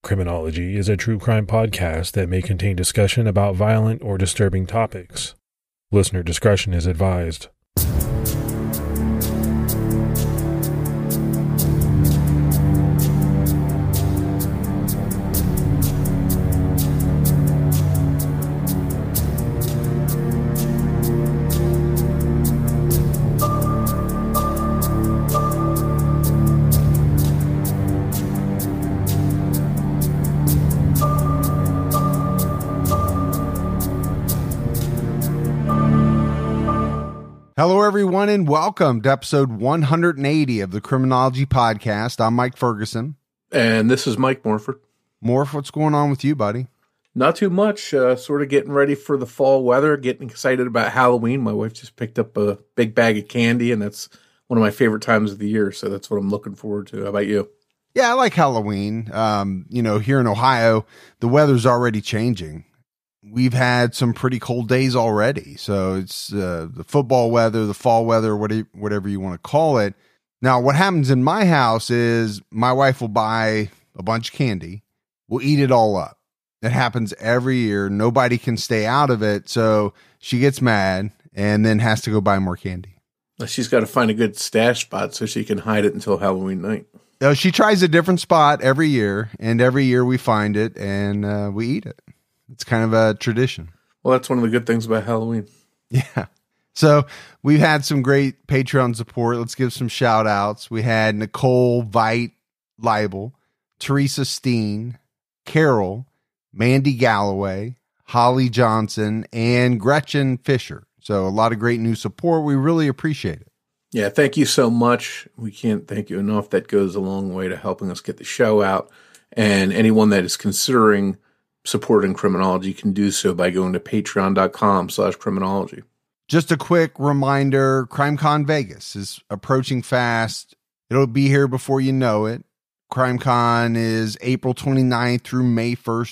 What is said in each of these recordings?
Criminology is a true crime podcast that may contain discussion about violent or disturbing topics. Listener discretion is advised. Hello, everyone, and welcome to episode 180 of the Criminology Podcast. I'm Mike Ferguson. And this is Mike Morford. Morph, what's going on with you, buddy? Not too much. Sort of getting ready for the fall weather, getting excited about Halloween. My wife just picked up a big bag of candy, and that's one of my favorite times of the year, so that's what I'm looking forward to. How about you? Yeah, I like Halloween. Here in Ohio, the weather's already changing. We've had some pretty cold days already. So it's the football weather, the fall weather, whatever you want to call it. Now, what happens in my house is my wife will buy a bunch of candy. We'll eat it all up. It happens every year. Nobody can stay out of it. So she gets mad and then has to go buy more candy. She's got to find a good stash spot so she can hide it until Halloween night. She tries a different spot every year, and every year we find it and we eat it. It's kind of a tradition. Well, that's one of the good things about Halloween. Yeah. So we've had some great Patreon support. Let's give some shout outs. We had Nicole Veit Leibel, Teresa Steen, Carol, Mandy Galloway, Holly Johnson, and Gretchen Fisher. So a lot of great new support. We really appreciate it. Yeah, thank you so much. We can't thank you enough. That goes a long way to helping us get the show out. And anyone that is considering supporting Criminology can do so by going to patreon.com/criminology. Just a quick reminder, CrimeCon Vegas is approaching fast. It'll be here before you know it. CrimeCon is April 29th through May 1st,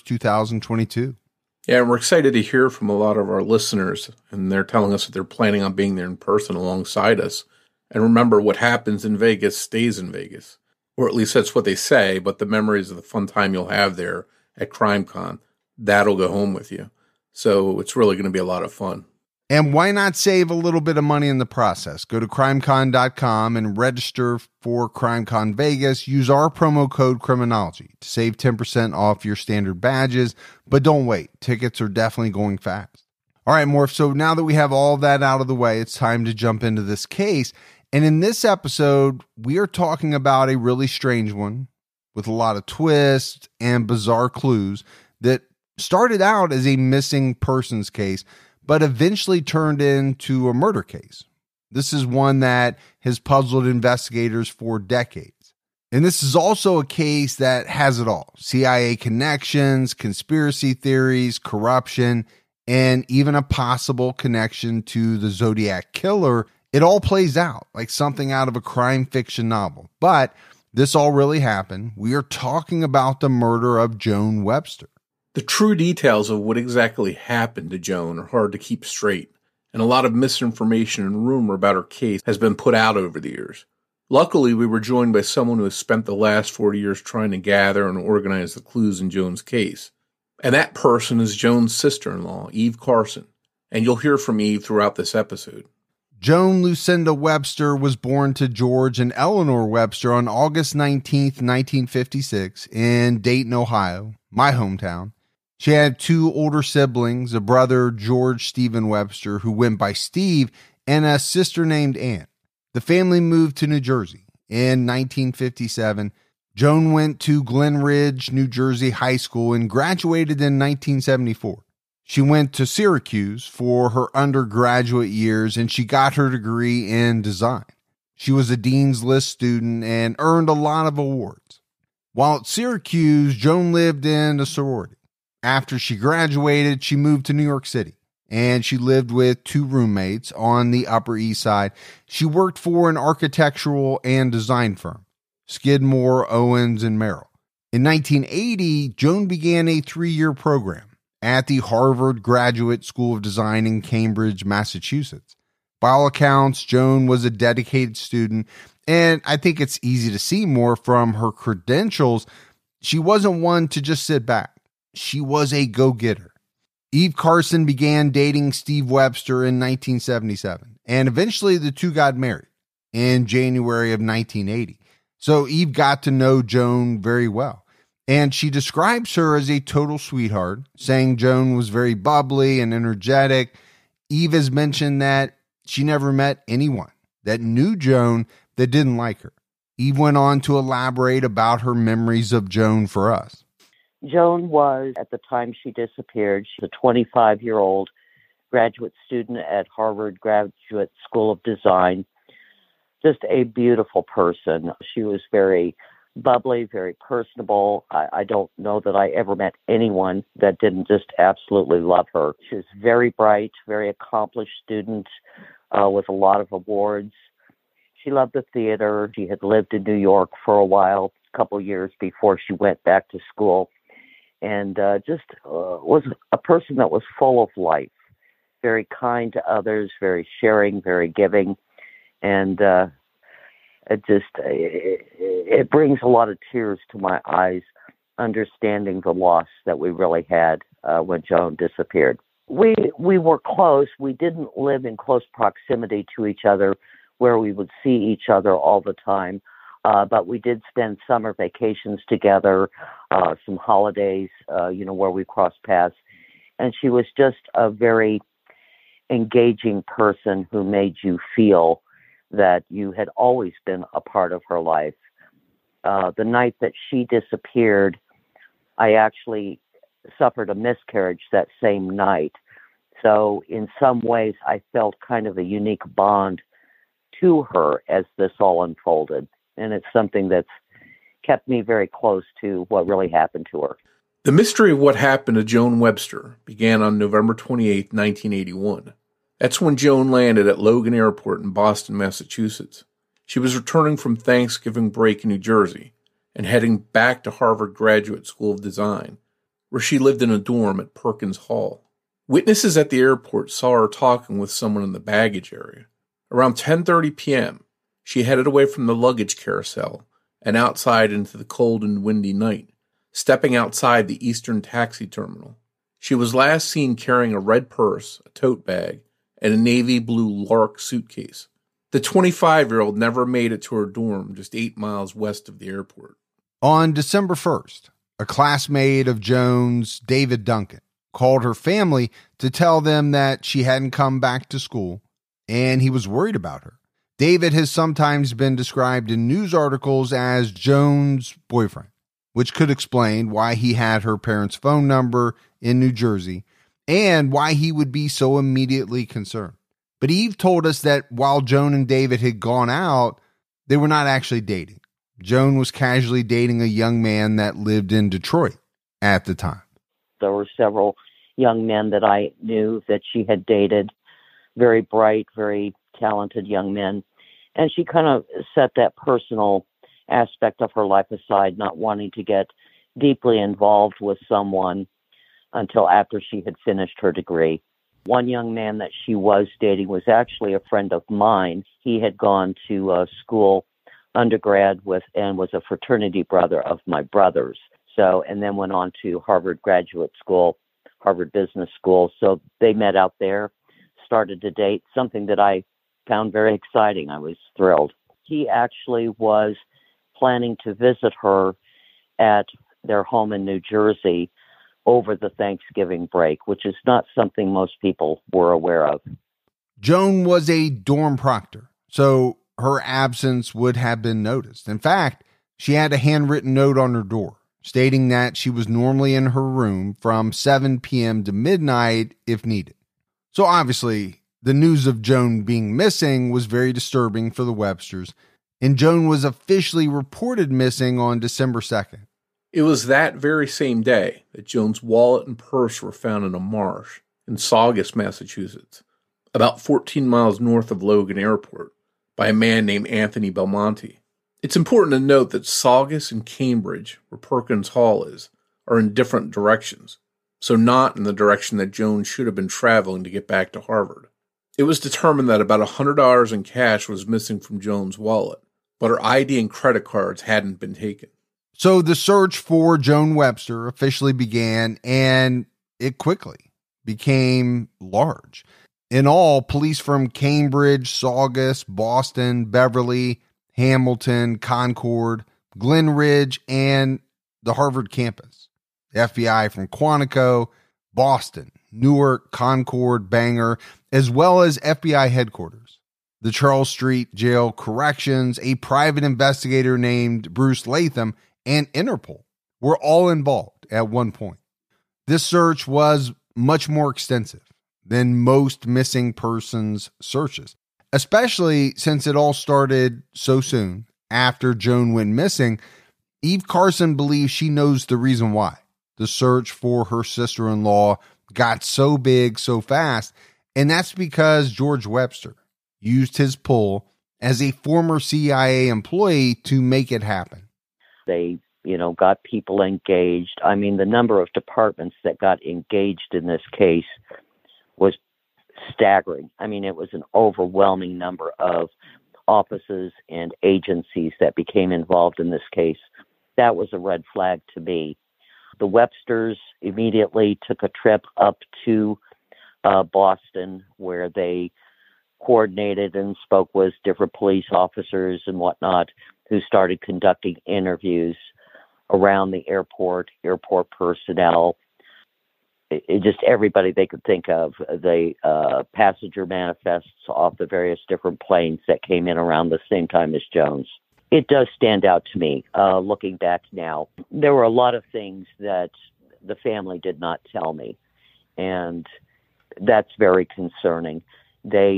2022. Yeah, and we're excited to hear from a lot of our listeners, and they're telling us that they're planning on being there in person alongside us. And remember, what happens in Vegas stays in Vegas. Or at least that's what they say, but the memories of the fun time you'll have there at CrimeCon, that'll go home with you. So it's really going to be a lot of fun. And why not save a little bit of money in the process? Go to crimecon.com and register for CrimeCon Vegas. Use our promo code Criminology to save 10% off your standard badges. But don't wait. Tickets are definitely going fast. All right, Morph. So now that we have all that out of the way, it's time to jump into this case. And in this episode, we are talking about a really strange one with a lot of twists and bizarre clues that started out as a missing persons case, but eventually turned into a murder case. This is one that has puzzled investigators for decades. And this is also a case that has it all: CIA connections, conspiracy theories, corruption, and even a possible connection to the Zodiac Killer. It all plays out like something out of a crime fiction novel. But this all really happened. We are talking about the murder of Joan Webster. The true details of what exactly happened to Joan are hard to keep straight, and a lot of misinformation and rumor about her case has been put out over the years. Luckily, we were joined by someone who has spent the last 40 years trying to gather and organize the clues in Joan's case. And that person is Joan's sister-in-law, Eve Carson. And you'll hear from Eve throughout this episode. Joan Lucinda Webster was born to George and Eleanor Webster on August 19th, 1956 in Dayton, Ohio, my hometown. She had two older siblings, a brother, George Stephen Webster, who went by Steve, and a sister named Ann. The family moved to New Jersey in 1957. Joan went to Glen Ridge, New Jersey High School and graduated in 1974. She went to Syracuse for her undergraduate years, and she got her degree in design. She was a Dean's List student and earned a lot of awards. While at Syracuse, Joan lived in a sorority. After she graduated, she moved to New York City, and she lived with two roommates on the Upper East Side. She worked for an architectural and design firm, Skidmore, Owens, and Merrill. In 1980, Joan began a 3-year program at the Harvard Graduate School of Design in Cambridge, Massachusetts. By all accounts, Joan was a dedicated student, and I think it's easy to see more from her credentials. she wasn't one to just sit back. She was a go-getter. Eve Carson began dating Steve Webster in 1977, and eventually the two got married in January of 1980. So Eve got to know Joan very well, and she describes her as a total sweetheart, saying Joan was very bubbly and energetic. Eve has mentioned that she never met anyone that knew Joan that didn't like her. Eve went on to elaborate about her memories of Joan for us. Joan was, at the time she disappeared, she's a 25-year-old graduate student at Harvard Graduate School of Design. Just a beautiful person. She was very bubbly, very personable. I don't know that I ever met anyone that didn't just absolutely love her. She was very bright, very accomplished student with a lot of awards. She loved the theater. She had lived in New York for a while, a couple years before she went back to school, and just was a person that was full of life, very kind to others, very sharing, very giving, and it brings a lot of tears to my eyes, understanding the loss that we really had when Joan disappeared. We were close. We didn't live in close proximity to each other where we would see each other all the time. But we did spend summer vacations together, some holidays, where we crossed paths. And she was just a very engaging person who made you feel that you had always been a part of her life. The night that she disappeared, I actually suffered a miscarriage that same night. So in some ways, I felt kind of a unique bond to her as this all unfolded. And it's something that's kept me very close to what really happened to her. The mystery of what happened to Joan Webster began on November 28, 1981. That's when Joan landed at Logan Airport in Boston, Massachusetts. She was returning from Thanksgiving break in New Jersey and heading back to Harvard Graduate School of Design, where she lived in a dorm at Perkins Hall. Witnesses at the airport saw her talking with someone in the baggage area. Around 10:30 p.m., she headed away from the luggage carousel and outside into the cold and windy night, stepping outside the Eastern Taxi Terminal. She was last seen carrying a red purse, a tote bag, and a navy blue Lark suitcase. The 25-year-old never made it to her dorm just 8 miles west of the airport. On December 1st, a classmate of Joan's, David Duncan, called her family to tell them that she hadn't come back to school and he was worried about her. David has sometimes been described in news articles as Joan's boyfriend, which could explain why he had her parents' phone number in New Jersey and why he would be so immediately concerned. But Eve told us that while Joan and David had gone out, they were not actually dating. Joan was casually dating a young man that lived in Detroit at the time. There were several young men that I knew that she had dated, very bright, very talented young men. And she kind of set that personal aspect of her life aside, not wanting to get deeply involved with someone until after she had finished her degree. One young man that she was dating was actually a friend of mine. He had gone to school undergrad with and was a fraternity brother of my brother's. So, and then went on to Harvard Graduate School, Harvard Business School. So they met out there, started to date, something that I found very exciting. I was thrilled. He actually was planning to visit her at their home in New Jersey over the Thanksgiving break, which is not something most people were aware of. Joan was a dorm proctor, so her absence would have been noticed. In fact, she had a handwritten note on her door stating that she was normally in her room from 7 p.m. to midnight if needed. So obviously, the news of Joan being missing was very disturbing for the Websters, and Joan was officially reported missing on December 2nd. It was that very same day that Joan's wallet and purse were found in a marsh in Saugus, Massachusetts, about 14 miles north of Logan Airport, by a man named Anthony Belmonte. It's important to note that Saugus and Cambridge, where Perkins Hall is, are in different directions, so not in the direction that Joan should have been traveling to get back to Harvard. It was determined that about $100 in cash was missing from Joan's wallet, but her ID and credit cards hadn't been taken. So the search for Joan Webster officially began, and it quickly became large. In all, police from Cambridge, Saugus, Boston, Beverly, Hamilton, Concord, Glen Ridge, and the Harvard campus. The FBI from Quantico, Boston, Newark, Concord, Bangor, as well as FBI headquarters. The Charles Street Jail Corrections, a private investigator named Bruce Latham, and Interpol were all involved at one point. This search was much more extensive than most missing persons searches, especially since it all started so soon after Joan went missing. Eve Carson believes she knows the reason why the search for her sister-in-law got so big so fast, and that's because George Webster used his pull as a former CIA employee to make it happen. They, got people engaged. I mean, the number of departments that got engaged in this case was staggering. I mean, it was an overwhelming number of offices and agencies that became involved in this case. That was a red flag to me. The Websters immediately took a trip up to Boston, where they coordinated and spoke with different police officers and whatnot, who started conducting interviews around the airport personnel, it just everybody they could think of, the passenger manifests off the various different planes that came in around the same time as Jones. It does stand out to me, looking back now. There were a lot of things that the family did not tell me, and that's very concerning. They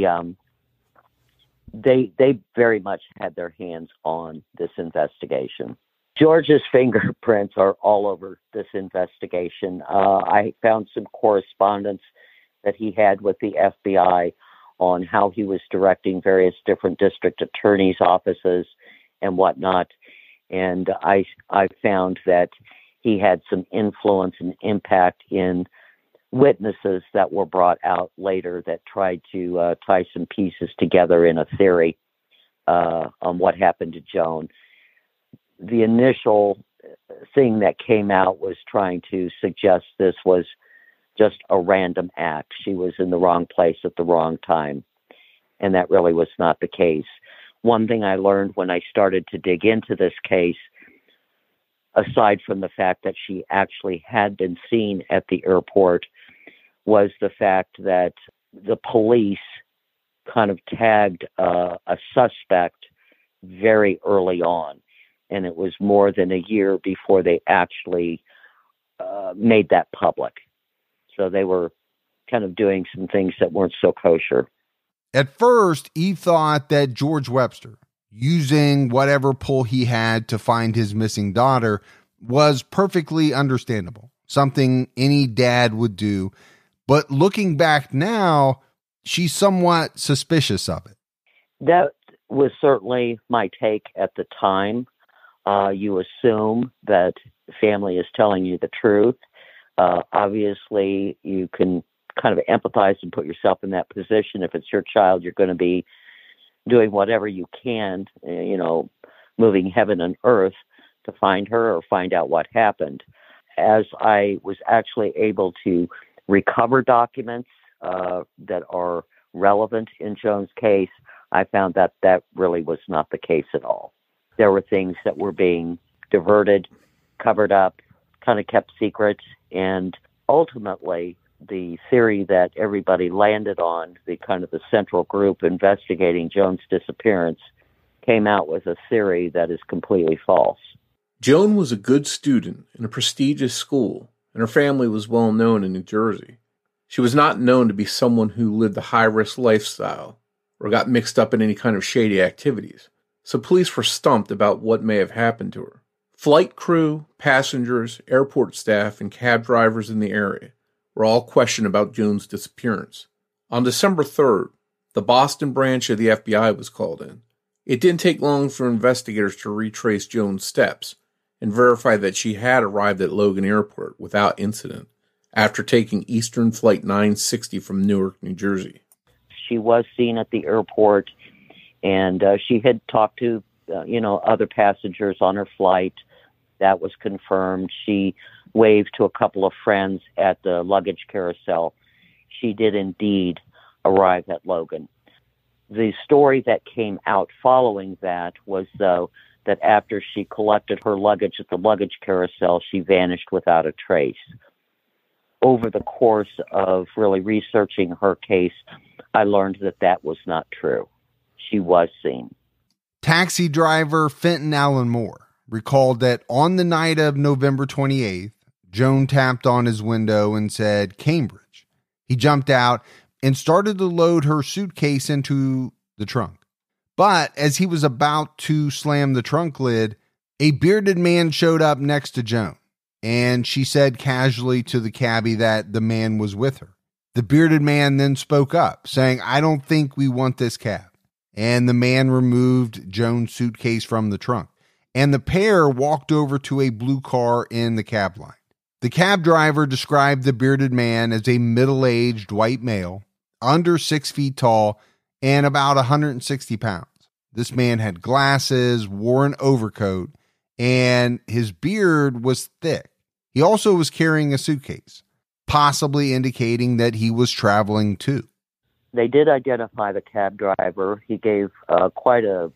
very much had their hands on this investigation. George's fingerprints are all over this investigation. I found some correspondence that he had with the FBI on how he was directing various different district attorneys' offices and whatnot. And I found that he had some influence and impact in witnesses that were brought out later that tried to tie some pieces together in a theory on what happened to Joan. The initial thing that came out was trying to suggest this was just a random act. She was in the wrong place at the wrong time. And that really was not the case. One thing I learned when I started to dig into this case, aside from the fact that she actually had been seen at the airport, was the fact that the police kind of tagged a suspect very early on. And it was more than a year before they actually made that public. So they were kind of doing some things that weren't so kosher. At first, Eve thought that George Webster, using whatever pull he had to find his missing daughter, was perfectly understandable, something any dad would do. But looking back now, she's somewhat suspicious of it. That was certainly my take at the time. You assume that the family is telling you the truth. Obviously, you can kind of empathize and put yourself in that position. If it's your child, you're going to be doing whatever you can, moving heaven and earth to find her or find out what happened. As I was actually able to recover documents that are relevant in Joan's case, I found that that really was not the case at all. There were things that were being diverted, covered up, kind of kept secret, and ultimately the theory that everybody landed on, the kind of the central group investigating Joan's disappearance, came out with a theory that is completely false. Joan was a good student in a prestigious school, and her family was well known in New Jersey. She was not known to be someone who lived a high-risk lifestyle or got mixed up in any kind of shady activities, so police were stumped about what may have happened to her. Flight crew, passengers, airport staff, and cab drivers in the area were all questioned about Joan's disappearance. On December 3rd, the Boston branch of the FBI was called in. It didn't take long for investigators to retrace Joan's steps and verify that she had arrived at Logan Airport without incident after taking Eastern Flight 960 from Newark, New Jersey. She was seen at the airport, and she had talked to, other passengers on her flight. That was confirmed. She waved to a couple of friends at the luggage carousel. She did indeed arrive at Logan. The story that came out following that was, though, that after she collected her luggage at the luggage carousel, she vanished without a trace. Over the course of really researching her case, I learned that that was not true. She was seen. Taxi driver Fenton Allen Moore recalled that on the night of November 28th, Joan tapped on his window and said, "Cambridge." He jumped out and started to load her suitcase into the trunk. But as he was about to slam the trunk lid, a bearded man showed up next to Joan, and she said casually to the cabbie that the man was with her. The bearded man then spoke up, saying, "I don't think we want this cab." And the man removed Joan's suitcase from the trunk, and the pair walked over to a blue car in the cab line. The cab driver described the bearded man as a middle-aged white male, under 6 feet tall, and about 160 pounds. This man had glasses, wore an overcoat, and his beard was thick. He also was carrying a suitcase, possibly indicating that he was traveling too. They did identify the cab driver. He gave quite a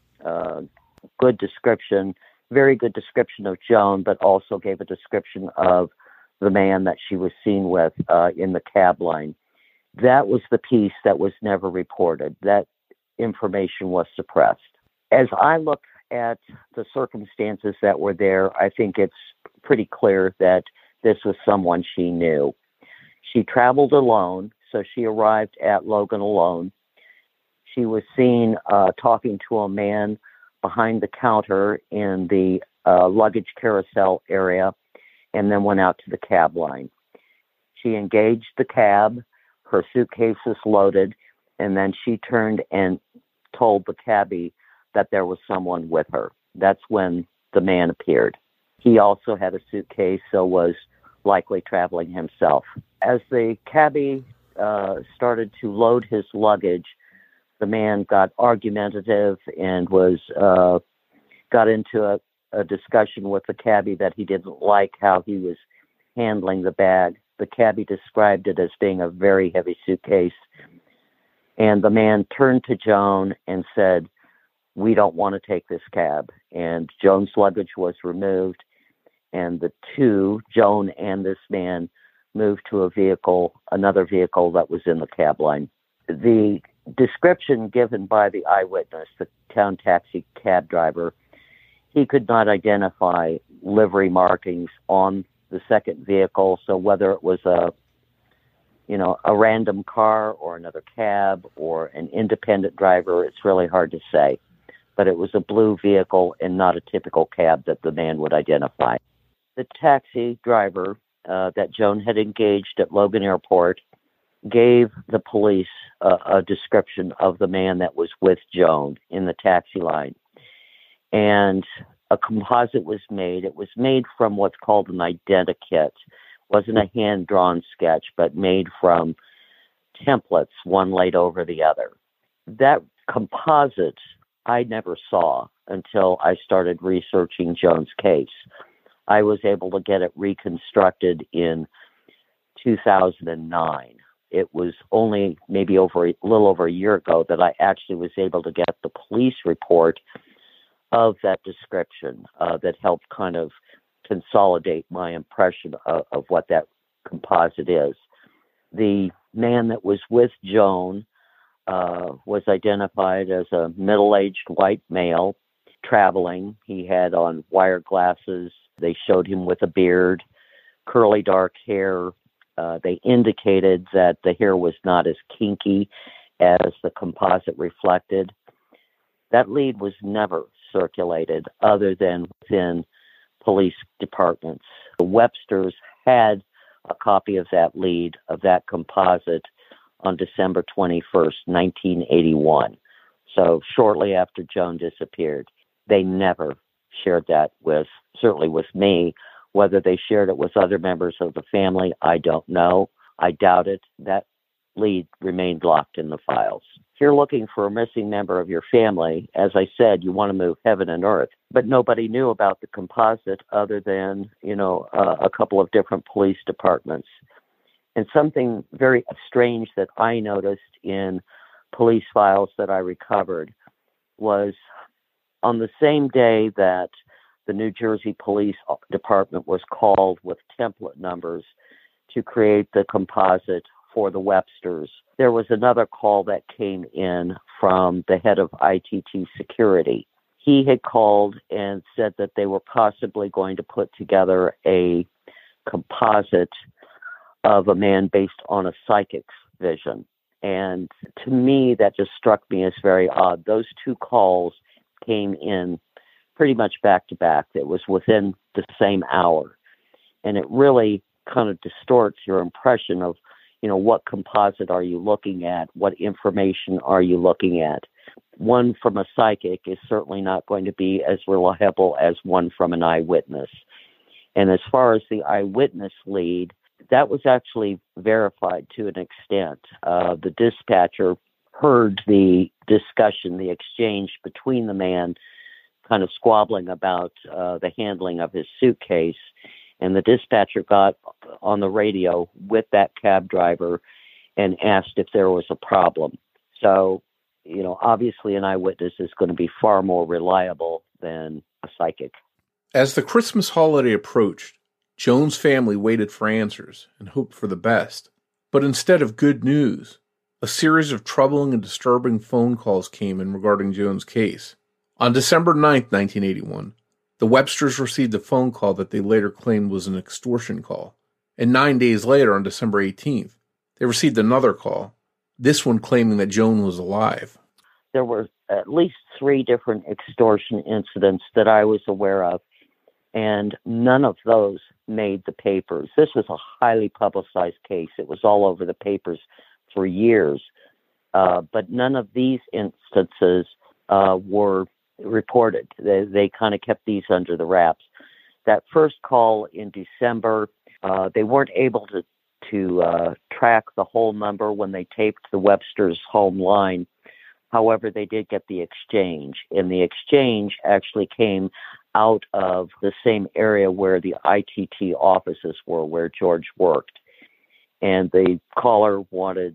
good description, very good description of Joan, but also gave a description of the man that she was seen with in the cab line. That was the piece that was never reported. That information was suppressed. As I look at the circumstances that were there, I think it's pretty clear that this was someone she knew. She traveled alone, so she arrived at Logan alone. She was seen talking to a man behind the counter in the luggage carousel area, and then went out to the cab line. She engaged the cab, her suitcase was loaded, and then she turned and told the cabbie that there was someone with her. That's when the man appeared. He also had a suitcase, so was likely traveling himself. As the cabbie started to load his luggage, the man got argumentative and got into a discussion with the cabbie that he didn't like how he was handling the bag. The cabbie described it as being a very heavy suitcase. And the man turned to Joan and said, "We don't want to take this cab." And Joan's luggage was removed, and the two, Joan and this man, moved to another vehicle that was in the cab line. The description given by the eyewitness, the town taxi cab driver, he could not identify livery markings on the second vehicle. So whether it was a random car or another cab or an independent driver, it's really hard to say. But it was a blue vehicle and not a typical cab that the man would identify. The taxi driver that Joan had engaged at Logan Airport gave the police a description of the man that was with Joan in the taxi line. And a composite was made. It was made from what's called an identikit. It wasn't a hand-drawn sketch, but made from templates, one laid over the other. That composite I never saw until I started researching Joan's case. I was able to get it reconstructed in 2009. It was only maybe a little over a year ago that I actually was able to get the police report of that description that helped kind of consolidate my impression of what that composite is. The man that was with Joan was identified as a middle-aged white male traveling. He had on wire glasses. They showed him with a beard, curly dark hair. They indicated that the hair was not as kinky as the composite reflected. That lead was never circulated other than within police departments. The Websters had a copy of that lead, of that composite, on December 21st, 1981. So shortly after Joan disappeared. They never shared that certainly with me. Whether they shared it with other members of the family, I don't know. I doubt it. That lead remained locked in the files. If you're looking for a missing member of your family, as I said, you want to move heaven and earth. But nobody knew about the composite other than, a couple of different police departments. And something very strange that I noticed in police files that I recovered was on the same day that the New Jersey Police Department was called with template numbers to create the composite for the Websters, there was another call that came in from the head of ITT Security. He had called and said that they were possibly going to put together a composite of a man based on a psychic's vision. And to me, that just struck me as very odd. Those two calls came in pretty much back to back. It was within the same hour. And it really kind of distorts your impression of, what composite are you looking at? What information are you looking at? One from a psychic is certainly not going to be as reliable as one from an eyewitness. And as far as the eyewitness lead, that was actually verified to an extent. The dispatcher heard the discussion, the exchange between the man kind of squabbling about the handling of his suitcase. And the dispatcher got on the radio with that cab driver and asked if there was a problem. So, obviously an eyewitness is going to be far more reliable than a psychic. As the Christmas holiday approached, Joan's family waited for answers and hoped for the best. But instead of good news, a series of troubling and disturbing phone calls came in regarding Joan's case. On December 9th, 1981, the Websters received a phone call that they later claimed was an extortion call. And 9 days later, on December 18th, they received another call, this one claiming that Joan was alive. There were at least 3 different extortion incidents that I was aware of, and none of those made the papers. This was a highly publicized case. It was all over the papers for years. But none of these instances were reported. They kind of kept these under the wraps. That first call in December, they weren't able to track the whole number when they taped the Webster's home line. However, they did get the exchange, and the exchange actually came out of the same area where the ITT offices were, where George worked. And the caller wanted,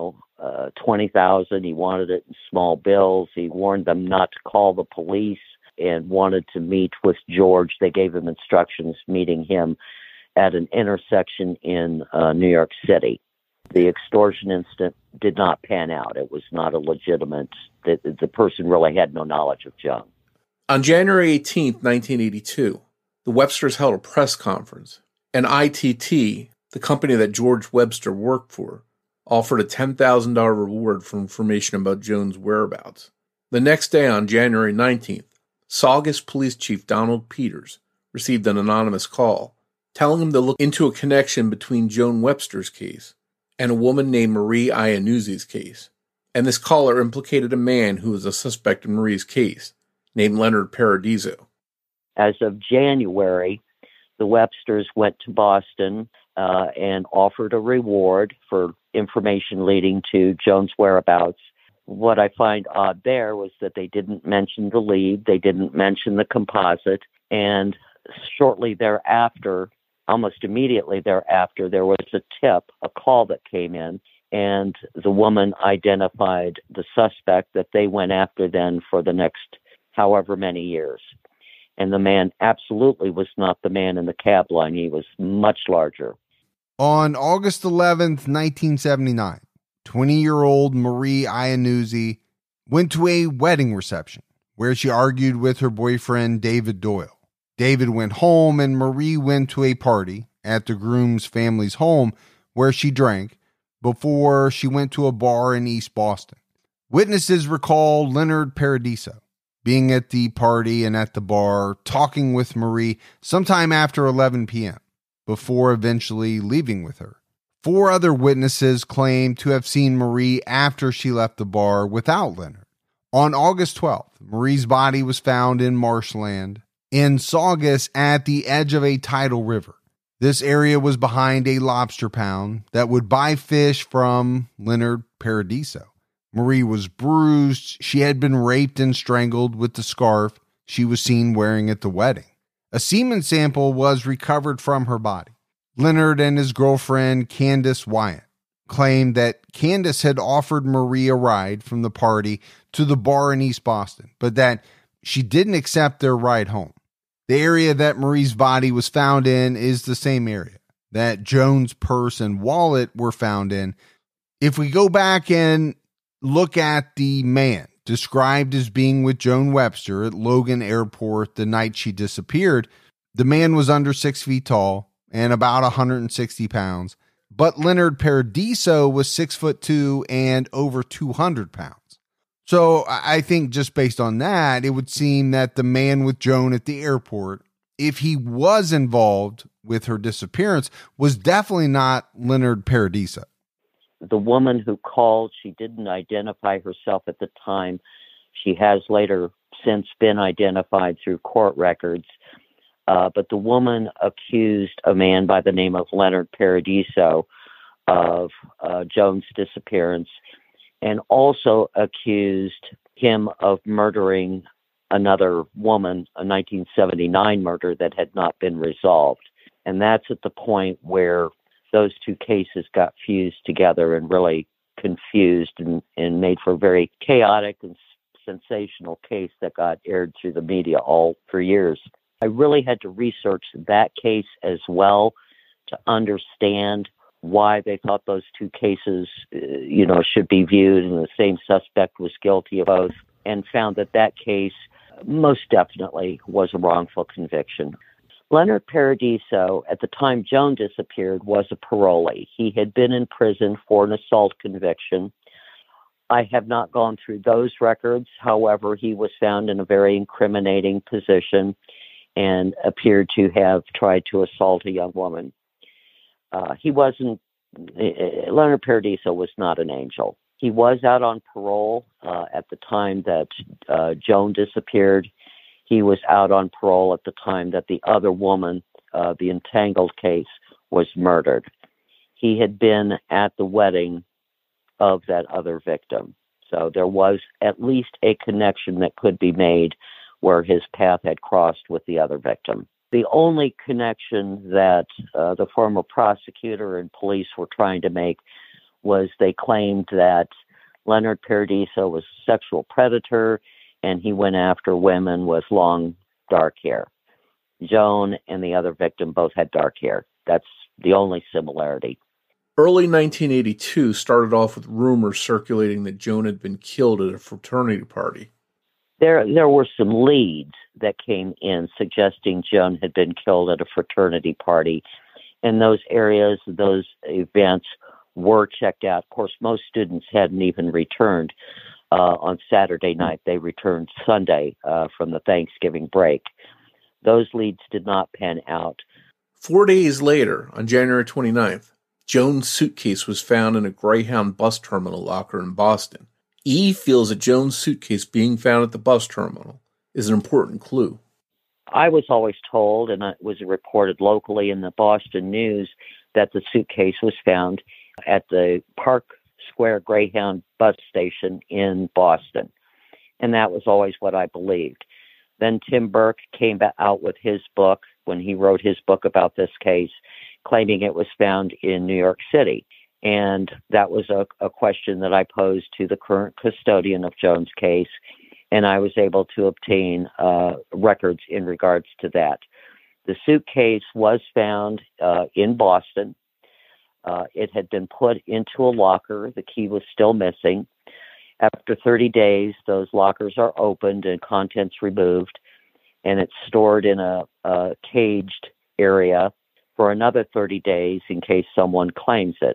$20,000. He wanted it in small bills. He warned them not to call the police and wanted to meet with George. They gave him instructions meeting him at an intersection in New York City. The extortion incident did not pan out. It was not a legitimate, the person really had no knowledge of Joan. On January 18th, 1982, the Websters held a press conference, and ITT, the company that George Webster worked for, offered a $10,000 reward for information about Joan's whereabouts. The next day, on January 19th, Saugus Police Chief Donald Peters received an anonymous call telling him to look into a connection between Joan Webster's case and a woman named Marie Iannuzzi's case. And this caller implicated a man who was a suspect in Marie's case, named Leonard Paradiso. As of January, the Websters went to Boston and offered a reward for information leading to Joan's whereabouts. What I find odd there was that they didn't mention the lead, they didn't mention the composite, and shortly thereafter, almost immediately thereafter, there was a tip, a call that came in, and the woman identified the suspect that they went after then for the next however many years. And the man absolutely was not the man in the cab line. He was much larger. On August 11th, 1979, 20-year-old Marie Iannuzzi went to a wedding reception where she argued with her boyfriend, David Doyle. David went home and Marie went to a party at the groom's family's home where she drank before she went to a bar in East Boston. Witnesses recall Leonard Paradiso being at the party and at the bar talking with Marie sometime after 11 p.m. before eventually leaving with her. 4 other witnesses claim to have seen Marie after she left the bar without Leonard. On August 12th, Marie's body was found in marshland in Saugus at the edge of a tidal river. This area was behind a lobster pound that would buy fish from Leonard Paradiso. Marie was bruised. She had been raped and strangled with the scarf she was seen wearing at the wedding. A semen sample was recovered from her body. Leonard and his girlfriend, Candace Wyatt, claimed that Candace had offered Marie a ride from the party to the bar in East Boston, but that she didn't accept their ride home. The area that Marie's body was found in is the same area that Joan's purse and wallet were found in. If we go back and look at the man described as being with Joan Webster at Logan Airport the night she disappeared, the man was under 6 feet tall and about 160 pounds, but Leonard Paradiso was 6'2" and over 200 pounds. So I think just based on that, it would seem that the man with Joan at the airport, if he was involved with her disappearance, was definitely not Leonard Paradiso. The woman who called, she didn't identify herself at the time. She has later since been identified through court records. But the woman accused a man by the name of Leonard Paradiso of Joan's disappearance, and also accused him of murdering another woman, a 1979 murder that had not been resolved. And that's at the point where those two cases got fused together and really confused and made for a very chaotic and sensational case that got aired through the media all for years. I really had to research that case as well to understand why they thought those two cases, should be viewed, and the same suspect was guilty of both, and found that case most definitely was a wrongful conviction. Leonard Paradiso, at the time Joan disappeared, was a parolee. He had been in prison for an assault conviction. I have not gone through those records. However, he was found in a very incriminating position and appeared to have tried to assault a young woman. Leonard Paradiso was not an angel. He was out on parole at the time that Joan disappeared. He was out on parole at the time that the other woman, the entangled case, was murdered. He had been at the wedding of that other victim. So there was at least a connection that could be made where his path had crossed with the other victim. The only connection that the former prosecutor and police were trying to make was they claimed that Leonard Paradiso was a sexual predator and he went after women with long, dark hair. Joan and the other victim both had dark hair. That's the only similarity. Early 1982 started off with rumors circulating that Joan had been killed at a fraternity party. There were some leads that came in suggesting Joan had been killed at a fraternity party. And those areas, those events were checked out. Of course, most students hadn't even returned on Saturday night. They returned Sunday from the Thanksgiving break. Those leads did not pan out. 4 days later, on January 29th, Joan's suitcase was found in a Greyhound bus terminal locker in Boston. Eve feels that Joan's suitcase being found at the bus terminal is an important clue. I was always told, and it was reported locally in the Boston News, that the suitcase was found at the Park Square Greyhound bus station in Boston. And that was always what I believed. Then Tim Burke came out with his book when he wrote his book about this case, claiming it was found in New York City. And that was a question that I posed to the current custodian of Joan's case, and I was able to obtain records in regards to that. The suitcase was found in Boston. It had been put into a locker. The key was still missing. After 30 days, those lockers are opened and contents removed, and it's stored in a caged area for another 30 days in case someone claims it.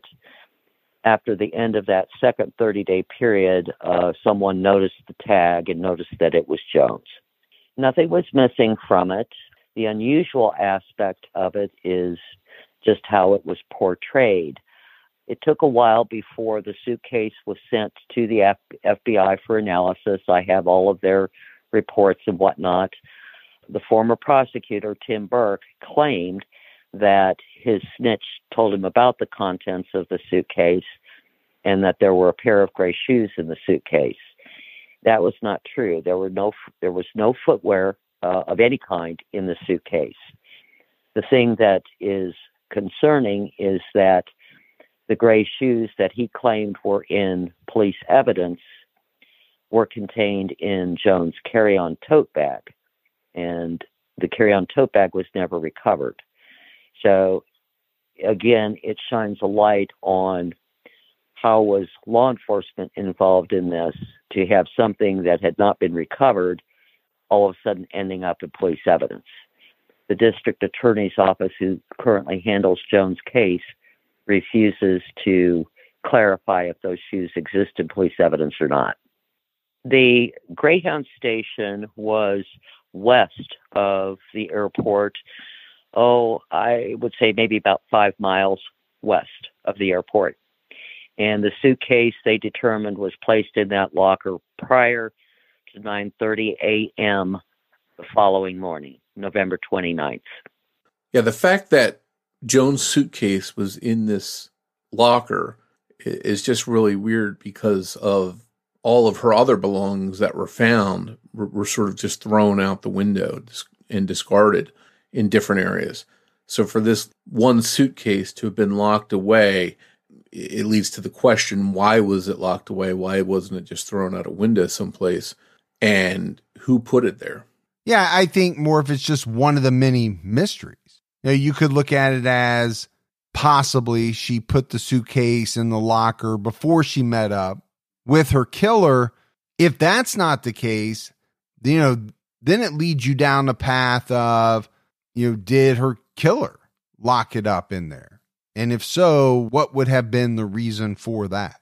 After the end of that second 30-day period, someone noticed the tag and noticed that it was Joan's. Nothing was missing from it. The unusual aspect of it is just how it was portrayed. It took a while before the suitcase was sent to the FBI for analysis. I have all of their reports and whatnot. The former prosecutor, Tim Burke, claimed that his snitch told him about the contents of the suitcase and that there were a pair of gray shoes in the suitcase. That was not true. There was no footwear of any kind in the suitcase. The thing that is concerning is that the gray shoes that he claimed were in police evidence were contained in Jones' carry-on tote bag, and the carry-on tote bag was never recovered. So, again, it shines a light on how was law enforcement involved in this to have something that had not been recovered all of a sudden ending up in police evidence. The district attorney's office, who currently handles Jones' case, refuses to clarify if those shoes exist in police evidence or not. The Greyhound station was west of the airport, I would say maybe about 5 miles west of the airport. And the suitcase, they determined, was placed in that locker prior to 9:30 a.m. the following morning, November 29th. Yeah, the fact that Jones' suitcase was in this locker is just really weird because of all of her other belongings that were found were sort of just thrown out the window and discarded in different areas. So for this one suitcase to have been locked away, it leads to the question, why was it locked away? Why wasn't it just thrown out a window someplace? And who put it there? Yeah, I think more if it's just one of the many mysteries. You could look at it as possibly she put the suitcase in the locker before she met up with her killer. If that's not the case, then it leads you down the path of, did her killer lock it up in there? And if so, what would have been the reason for that?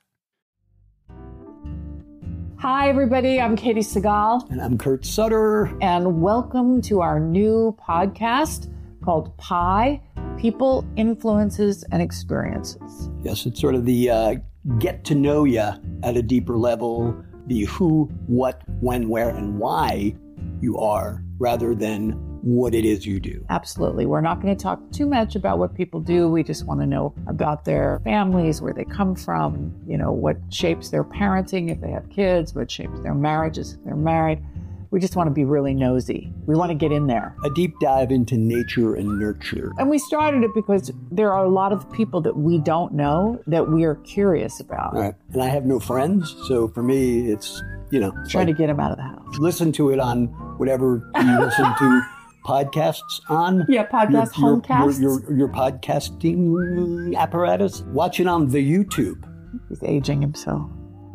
Hi, everybody. I'm Katie Segal. And I'm Kurt Sutter. And welcome to our new podcast called PI, People, Influences, and Experiences. Yes, it's sort of the get to know you at a deeper level, the who, what, when, where, and why you are, rather than what it is you do. Absolutely. We're not going to talk too much about what people do. We just want to know about their families, where they come from, what shapes their parenting if they have kids, what shapes their marriages if they're married. We just want to be really nosy. We want to get in there. A deep dive into nature and nurture. And we started it because there are a lot of people that we don't know that we are curious about. Right. And I have no friends, so for me, it's, trying to get them out of the house. Listen to it on whatever you listen to podcasts on. Yeah, homecasts. Your podcasting apparatus. Watch it on the YouTube. He's aging himself.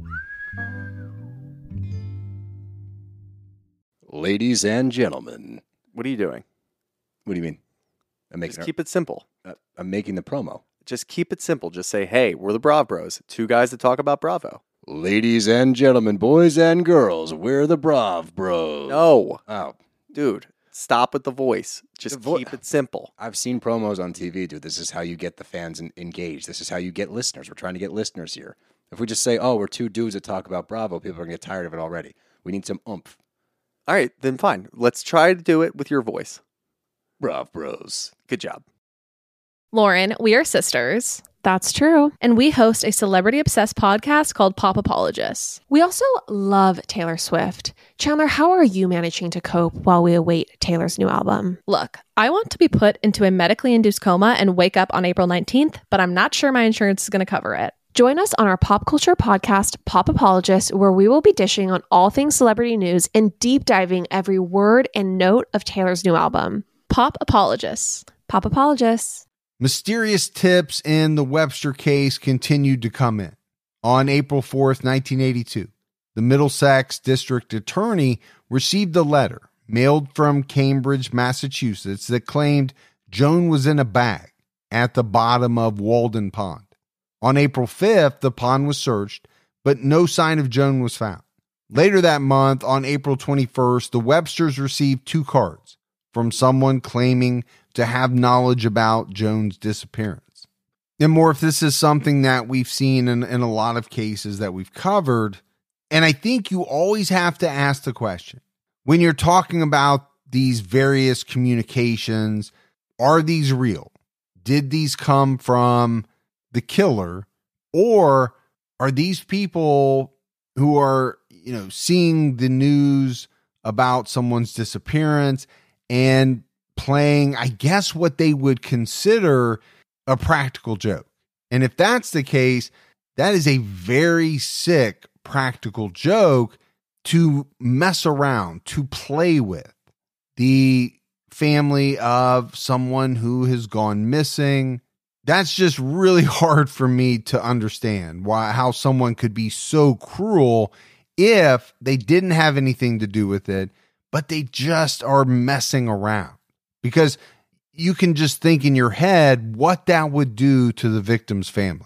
Ladies and gentlemen. What are you doing? What do you mean? Just keep it simple. I'm making the promo. Just keep it simple. Just say, hey, we're the Brav Bros. 2 guys that talk about Bravo. Ladies and gentlemen, boys and girls, we're the Brav Bros. No. Oh. Dude, stop with the voice. Just keep it simple. I've seen promos on TV, dude. This is how you get the fans engaged. This is how you get listeners. We're trying to get listeners here. If we just say, we're 2 dudes that talk about Bravo, people are going to get tired of it already. We need some oomph. All right, then fine. Let's try to do it with your voice. Brav Bros. Good job. Lauren, we are sisters. That's true. And we host a celebrity-obsessed podcast called Pop Apologists. We also love Taylor Swift. Chandler, how are you managing to cope while we await Taylor's new album? Look, I want to be put into a medically induced coma and wake up on April 19th, but I'm not sure my insurance is going to cover it. Join us on our pop culture podcast, Pop Apologists, where we will be dishing on all things celebrity news and deep diving every word and note of Taylor's new album. Pop Apologists. Pop Apologists. Mysterious tips in the Webster case continued to come in. On April 4th, 1982, the Middlesex District Attorney received a letter mailed from Cambridge, Massachusetts that claimed Joan was in a bag at the bottom of Walden Pond. On April 5th, the pond was searched, but no sign of Joan was found. Later that month, on April 21st, the Websters received 2 cards from someone claiming to have knowledge about Joan's disappearance. And more, if this is something that we've seen in a lot of cases that we've covered, and I think you always have to ask the question, when you're talking about these various communications, are these real? did these come from the killer, or are these people who are, seeing the news about someone's disappearance and playing, I guess, what they would consider a practical joke? And if that's the case, that is a very sick practical joke to mess around, to play with the family of someone who has gone missing. That's just really hard for me to understand how someone could be so cruel if they didn't have anything to do with it, but they just are messing around. Because you can just think in your head what that would do to the victim's family.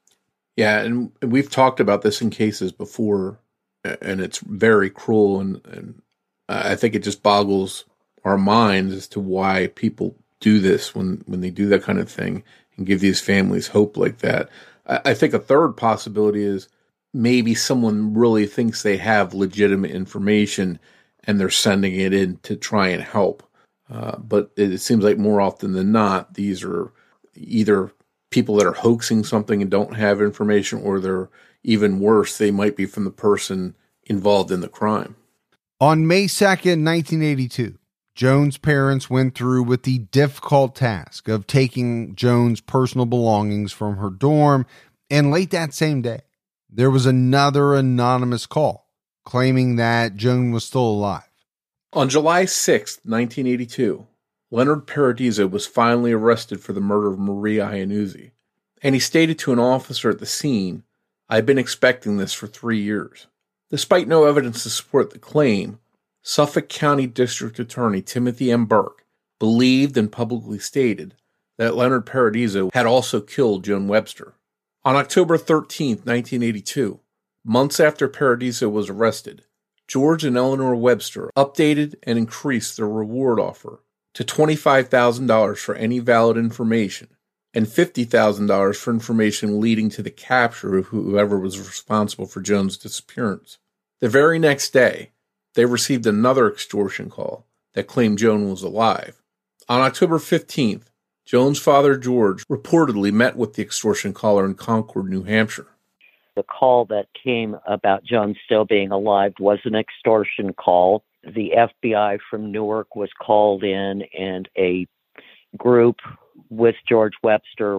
Yeah, and we've talked about this in cases before, and it's very cruel, and I think it just boggles our minds as to why people do this when they do that kind of thing and give these families hope like that. I think a third possibility is maybe someone really thinks they have legitimate information and they're sending it in to try and help. But it seems like more often than not, these are either people that are hoaxing something and don't have information, or they're even worse, they might be from the person involved in the crime. On May 2nd, 1982, Joan's parents went through with the difficult task of taking Joan's personal belongings from her dorm, and late that same day, there was another anonymous call claiming that Joan was still alive. On July 6th, 1982, Leonard Paradiso was finally arrested for the murder of Marie Iannuzzi, and he stated to an officer at the scene, "I've been expecting this for 3 years." Despite no evidence to support the claim, Suffolk County District Attorney Timothy M. Burke believed and publicly stated that Leonard Paradiso had also killed Joan Webster. On October 13th, 1982, months after Paradiso was arrested, George and Eleanor Webster updated and increased their reward offer to $25,000 for any valid information and $50,000 for information leading to the capture of whoever was responsible for Joan's disappearance. The very next day, they received another extortion call that claimed Joan was alive. On October 15th, Joan's father, George, reportedly met with the extortion caller in Concord, New Hampshire. The call that came about Joan still being alive was an extortion call. The FBI from Newark was called in, and a group with George Webster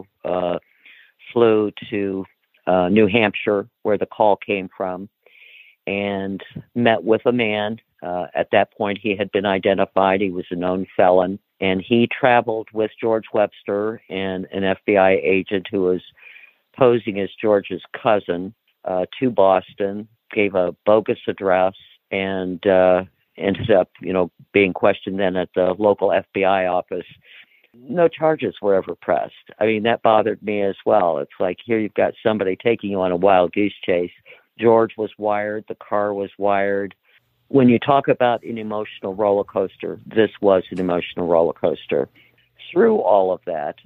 flew to New Hampshire, where the call came from, and met with a man. At that point, he had been identified. He was a known felon, and he traveled with George Webster and an FBI agent who was posing as George's cousin to Boston, gave a bogus address, and ended up, being questioned then at the local FBI office. No charges were ever pressed. I mean, that bothered me as well. It's like, here you've got somebody taking you on a wild goose chase. George was wired. The car was wired. When you talk about an emotional roller coaster, this was an emotional roller coaster. Through all of that,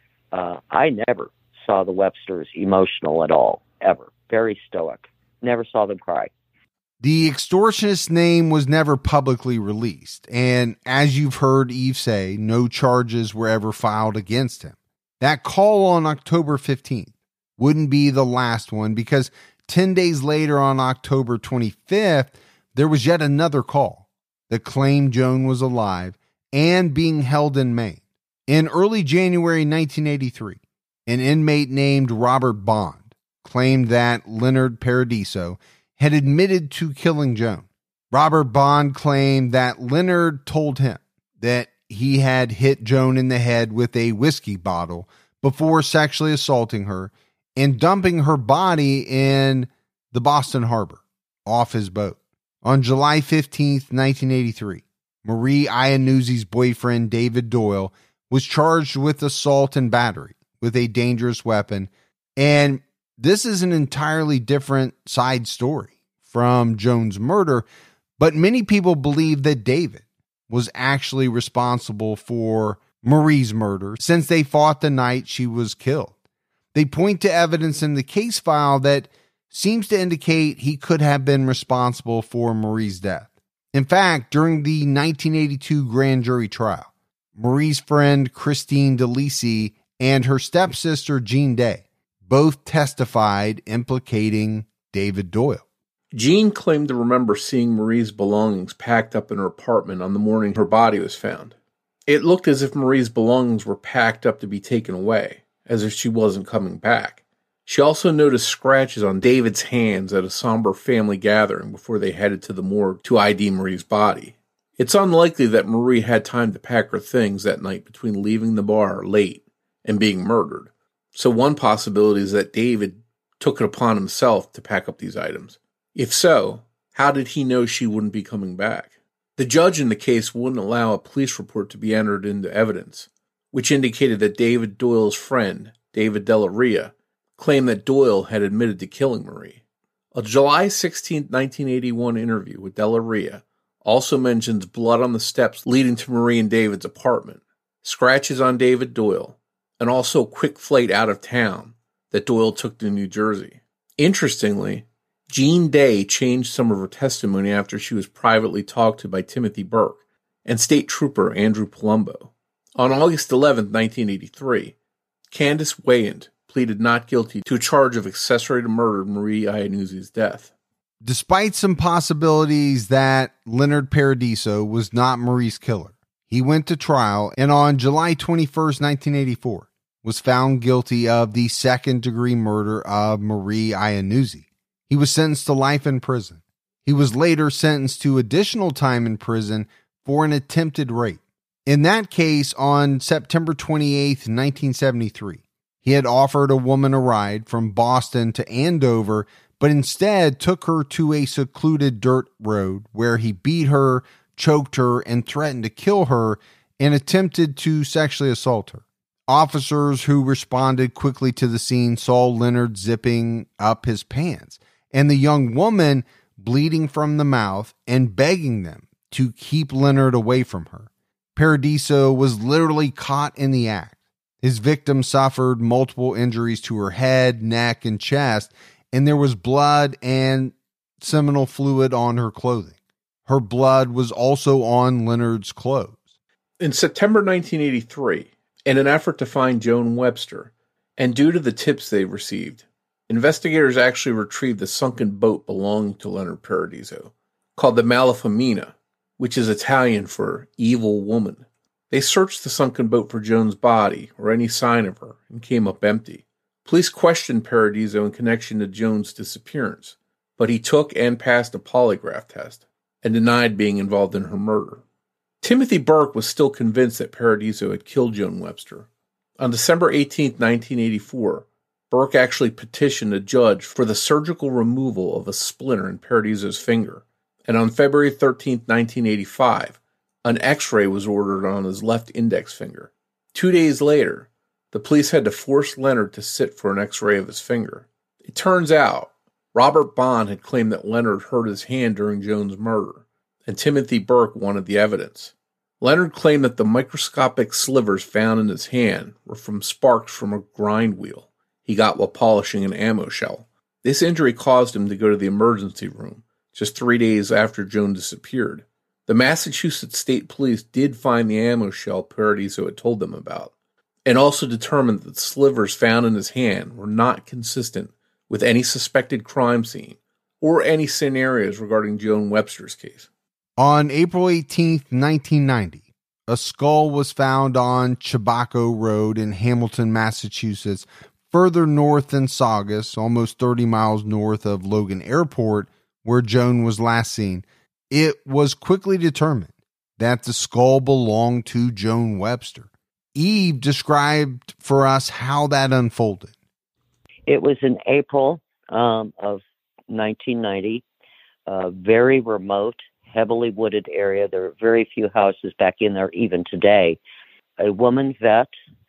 I never saw the Websters emotional at all, ever. Very stoic. Never saw them cry. The extortionist's name was never publicly released, and as you've heard Eve say, no charges were ever filed against him. That call on October 15th wouldn't be the last one, because 10 days later on October 25th, there was yet another call that claimed Joan was alive and being held in Maine. In early January 1983, an inmate named Robert Bond claimed that Leonard Paradiso had admitted to killing Joan. Robert Bond claimed that Leonard told him that he had hit Joan in the head with a whiskey bottle before sexually assaulting her and dumping her body in the Boston Harbor off his boat. On July 15th, 1983, Marie Iannuzzi's boyfriend, David Doyle, was charged with assault and battery with a dangerous weapon. And this is an entirely different side story from Joan's murder, but many people believe that David was actually responsible for Marie's murder since they fought the night she was killed. They point to evidence in the case file that seems to indicate he could have been responsible for Marie's death. In fact, during the 1982 grand jury trial, Marie's friend Christine DeLisi and her stepsister, Jean Day, both testified implicating David Doyle. Jean claimed to remember seeing Marie's belongings packed up in her apartment on the morning her body was found. It looked as if Marie's belongings were packed up to be taken away, as if she wasn't coming back. She also noticed scratches on David's hands at a somber family gathering before they headed to the morgue to ID Marie's body. It's unlikely that Marie had time to pack her things that night between leaving the bar late and being murdered. So one possibility is that David took it upon himself to pack up these items. If so, how did he know she wouldn't be coming back? The judge in the case wouldn't allow a police report to be entered into evidence, which indicated that David Doyle's friend, David Della Ria, claimed that Doyle had admitted to killing Marie. A July 16, 1981 interview with Della Ria also mentions blood on the steps leading to Marie and David's apartment, scratches on David Doyle, and also a quick flight out of town that Doyle took to New Jersey. Interestingly, Jean Day changed some of her testimony after she was privately talked to by Timothy Burke and State Trooper Andrew Palumbo. On August 11, 1983, Candace Wayand pleaded not guilty to a charge of accessory to murder Marie Iannuzzi's death. Despite some possibilities that Leonard Paradiso was not Marie's killer, he went to trial and on July 21st, 1984, was found guilty of the second-degree murder of Marie Iannuzzi. He was sentenced to life in prison. He was later sentenced to additional time in prison for an attempted rape. In that case, on September 28, 1973, he had offered a woman a ride from Boston to Andover, but instead took her to a secluded dirt road where he beat her, choked her, and threatened to kill her and attempted to sexually assault her. Officers who responded quickly to the scene saw Leonard zipping up his pants and the young woman bleeding from the mouth and begging them to keep Leonard away from her. Paradiso was literally caught in the act. His victim suffered multiple injuries to her head, neck, and chest, and there was blood and seminal fluid on her clothing. Her blood was also on Leonard's clothes. In September 1983, in an effort to find Joan Webster, and due to the tips they received, investigators actually retrieved the sunken boat belonging to Leonard Paradiso, called the Malafamina, which is Italian for evil woman. They searched the sunken boat for Joan's body or any sign of her and came up empty. Police questioned Paradiso in connection to Joan's disappearance, but he took and passed a polygraph test and denied being involved in her murder. Timothy Burke was still convinced that Paradiso had killed Joan Webster. On December 18, 1984, Burke actually petitioned a judge for the surgical removal of a splinter in Paradiso's finger, and on February 13, 1985, an X-ray was ordered on his left index finger. 2 days later, the police had to force Leonard to sit for an X-ray of his finger. It turns out, Robert Bond had claimed that Leonard hurt his hand during Joan's murder, and Timothy Burke wanted the evidence. Leonard claimed that the microscopic slivers found in his hand were from sparks from a grind wheel he got while polishing an ammo shell. This injury caused him to go to the emergency room just 3 days after Joan disappeared. The Massachusetts State Police did find the ammo shell Paradiso had told them about, and also determined that the slivers found in his hand were not consistent with any suspected crime scene or any scenarios regarding Joan Webster's case. On April 18, 1990, a skull was found on Chabaco Road in Hamilton, Massachusetts, further north than Saugus, almost 30 miles north of Logan Airport, where Joan was last seen. It was quickly determined that the skull belonged to Joan Webster. Eve described for us how that unfolded. It was in April of 1990, a very remote, heavily wooded area. There are very few houses back in there even today. A woman vet,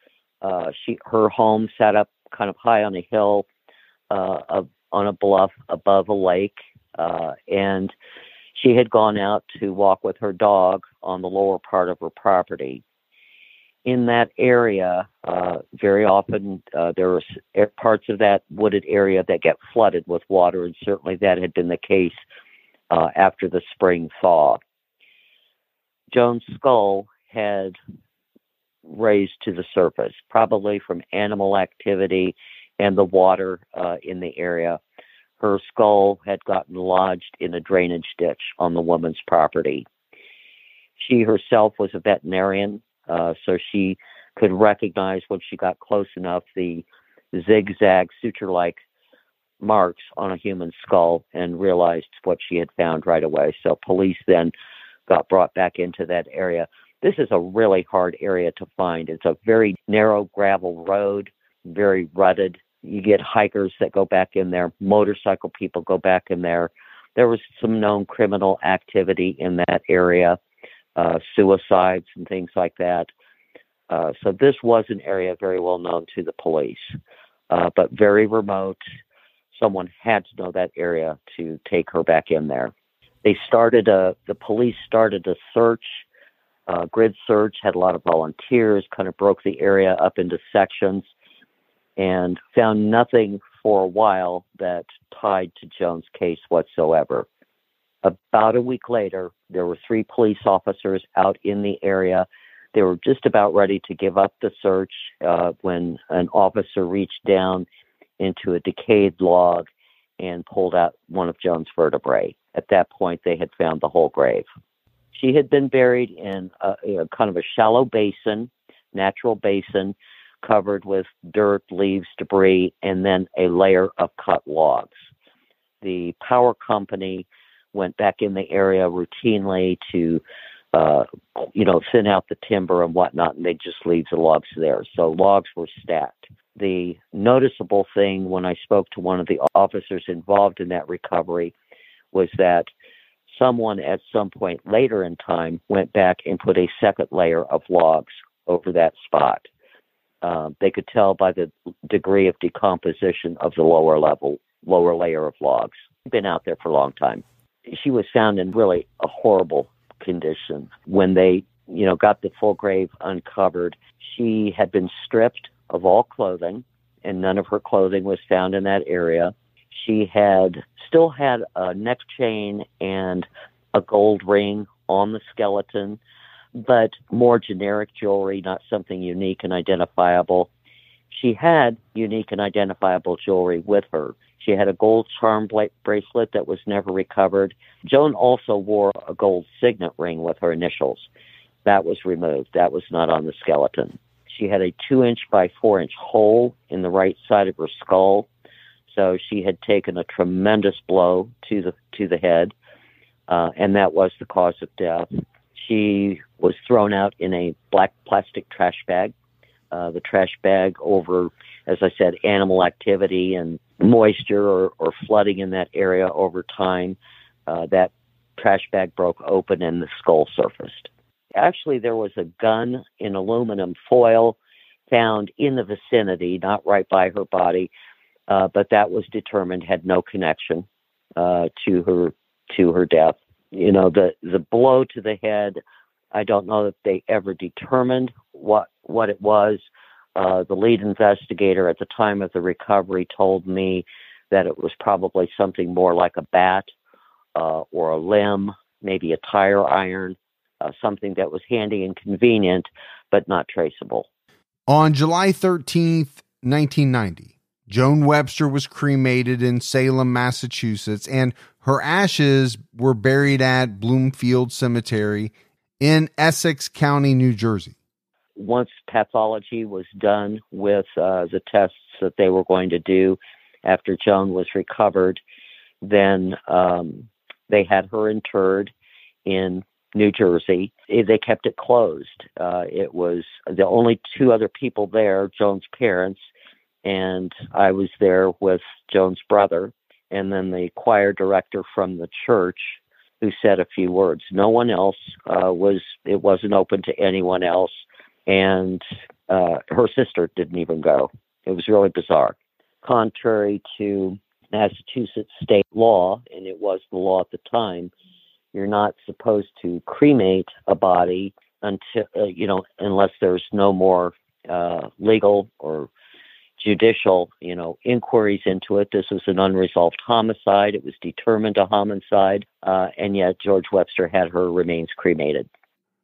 her home sat up kind of high on a hill on a bluff above a lake, and she had gone out to walk with her dog on the lower part of her property. In that area, very often there were parts of that wooded area that get flooded with water, and certainly that had been the case after the spring thaw. Joan's skull had raised to the surface, probably from animal activity and the water in the area. Her skull had gotten lodged in a drainage ditch on the woman's property. She herself was a veterinarian, so she could recognize when she got close enough the zigzag suture-like marks on a human skull and realized what she had found right away. So police then got brought back into that area. This is a really hard area to find. It's a very narrow gravel road, very rutted. You get hikers that go back in there. Motorcycle people go back in there. There was some known criminal activity in that area, suicides and things like that. So this was an area very well known to the police, but very remote. Someone had to know that area to take her back in there. The police started a search, grid search, had a lot of volunteers, kind of broke the area up into sections, and found nothing for a while that tied to Joan's case whatsoever. About a week later, there were 3 police officers out in the area. They were just about ready to give up the search when an officer reached down into a decayed log and pulled out one of Joan's vertebrae. At that point, they had found the whole grave. She had been buried in a kind of a shallow basin, natural basin, covered with dirt, leaves, debris, and then a layer of cut logs. The power company went back in the area routinely to, thin out the timber and whatnot, and they just leave the logs there. So logs were stacked. The noticeable thing when I spoke to one of the officers involved in that recovery was that someone at some point later in time went back and put a second layer of logs over that spot. They could tell by the degree of decomposition of the lower layer of logs. Been out there for a long time. She was found in really a horrible condition. When they, got the full grave uncovered, she had been stripped of all clothing, and none of her clothing was found in that area. She still had a neck chain and a gold ring on the skeleton, but more generic jewelry, not something unique and identifiable. She had unique and identifiable jewelry with her. She had a gold charm bracelet that was never recovered. Joan also wore a gold signet ring with her initials. That was removed. That was not on the skeleton. She had a 2-inch by 4-inch hole in the right side of her skull. So she had taken a tremendous blow to the head, and that was the cause of death. She was thrown out in a black plastic trash bag. The trash bag over, as I said, animal activity and moisture or flooding in that area over time. That trash bag broke open and the skull surfaced. Actually, there was a gun in aluminum foil found in the vicinity, not right by her body, but that was determined had no connection to her death. The blow to the head, I don't know that they ever determined what it was. The lead investigator at the time of the recovery told me that it was probably something more like a bat or a limb, maybe a tire iron, something that was handy and convenient, but not traceable. On July 13th, 1990, Joan Webster was cremated in Salem, Massachusetts, and her ashes were buried at Bloomfield Cemetery in Essex County, New Jersey. Once pathology was done with the tests that they were going to do after Joan was recovered, then they had her interred in New Jersey. They kept it closed. It was the only 2 other people there, Joan's parents, and I was there with Joan's brother, and then the choir director from the church who said a few words. No one else it wasn't open to anyone else, and her sister didn't even go. It was really bizarre. Contrary to Massachusetts state law, and it was the law at the time, you're not supposed to cremate a body until, unless there's no more legal or judicial, inquiries into it. This was an unresolved homicide. It was determined a homicide, and yet George Webster had her remains cremated.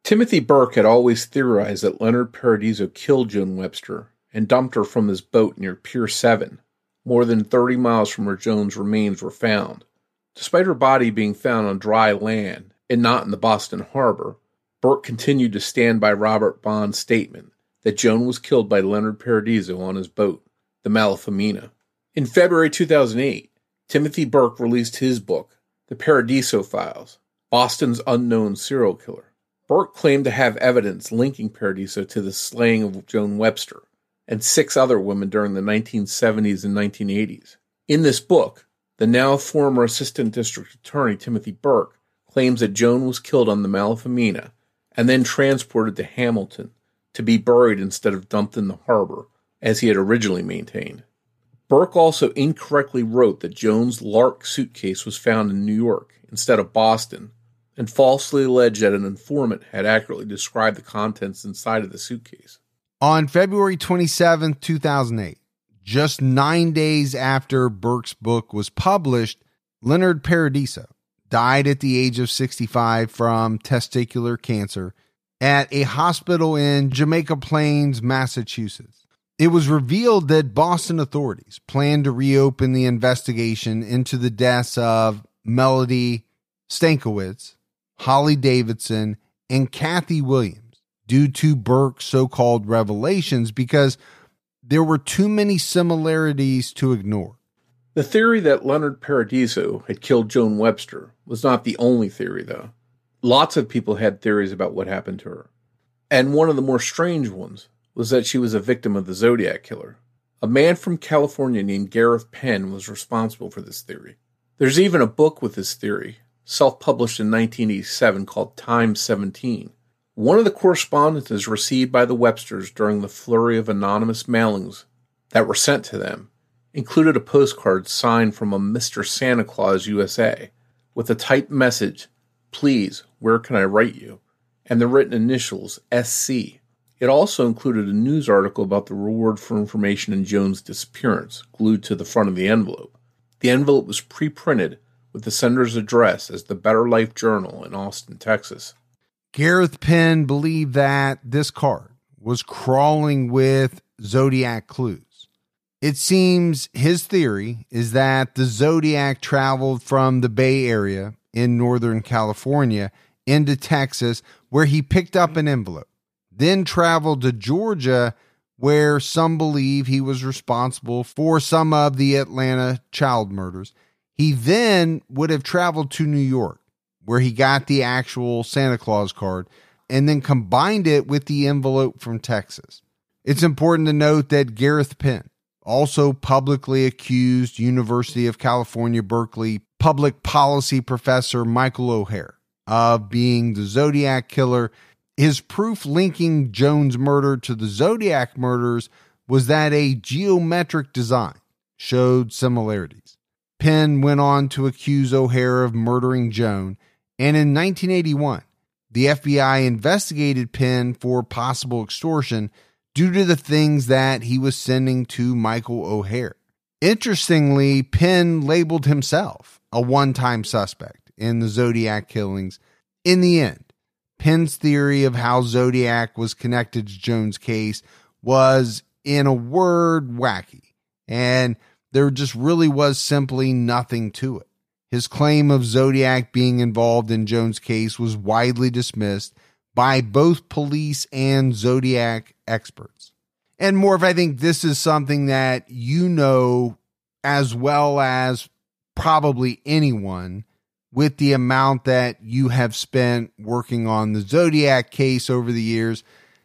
Timothy Burke had always theorized that Leonard Paradiso killed Joan Webster and dumped her from his boat near Pier 7, more than 30 miles from where Joan's remains were found. Despite her body being found on dry land and not in the Boston harbor, Burke continued to stand by Robert Bond's statement that Joan was killed by Leonard Paradiso on his boat, the Malafamina. In February 2008, Timothy Burke released his book, The Paradiso Files, Boston's Unknown Serial Killer. Burke claimed to have evidence linking Paradiso to the slaying of Joan Webster and 6 other women during the 1970s and 1980s. In this book, the now former Assistant District Attorney Timothy Burke claims that Joan was killed on the Malafamina and then transported to Hamilton to be buried instead of dumped in the harbor, as he had originally maintained. Burke also incorrectly wrote that Joan's Lark suitcase was found in New York instead of Boston, and falsely alleged that an informant had accurately described the contents inside of the suitcase. On February 27, 2008, just 9 days after Burke's book was published, Leonard Paradiso died at the age of 65 from testicular cancer at a hospital in Jamaica Plains, Massachusetts. It was revealed that Boston authorities planned to reopen the investigation into the deaths of Melody Stankiewicz, Holly Davidson, and Kathy Williams due to Burke's so-called revelations because there were too many similarities to ignore. The theory that Leonard Paradiso had killed Joan Webster was not the only theory, though. Lots of people had theories about what happened to her. And one of the more strange ones was that she was a victim of the Zodiac Killer. A man from California named Gareth Penn was responsible for this theory. There's even a book with this theory, self-published in 1987, called Time 17. One of the correspondences received by the Websters during the flurry of anonymous mailings that were sent to them included a postcard signed from a Mr. Santa Claus USA with a typed message, "Please, where can I write you?" and the written initials SC. It also included a news article about the reward for information in Joan's disappearance glued to the front of the envelope. The envelope was pre-printed with the sender's address as the Better Life Journal in Austin, Texas. Gareth Penn believed that this card was crawling with Zodiac clues. It seems his theory is that the Zodiac traveled from the Bay Area in Northern California into Texas, where he picked up an envelope, then traveled to Georgia, where some believe he was responsible for some of the Atlanta child murders. He then would have traveled to New York, where he got the actual Santa Claus card, and then combined it with the envelope from Texas. It's important to note that Gareth Penn also publicly accused University of California, Berkeley public policy professor Michael O'Hare of being the Zodiac Killer. His proof linking Joan's murder to the Zodiac murders was that a geometric design showed similarities. Penn went on to accuse O'Hare of murdering Joan, and in 1981, the FBI investigated Penn for possible extortion due to the things that he was sending to Michael O'Hare. Interestingly, Penn labeled himself a one-time suspect in the Zodiac killings. In the end, Penn's theory of how Zodiac was connected to Joan's case was, in a word, wacky, and there just really was simply nothing to it. His claim of Zodiac being involved in Joan's case was widely dismissed by both police and Zodiac experts. And Morph, I think this is something that you know as well as probably anyone, with the amount that you have spent working on the Zodiac case over the years.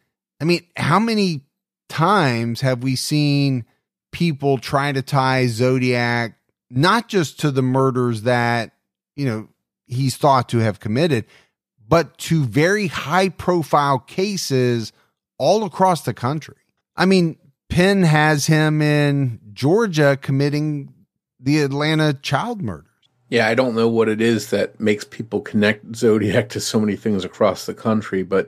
I mean, how many times have we seen people try to tie Zodiac not just to the murders that, you know, he's thought to have committed, but to very high profile cases all across the country? I mean, Penn has him in Georgia committing the Atlanta child murders. Yeah, I don't know what it is that makes people connect Zodiac to so many things across the country, but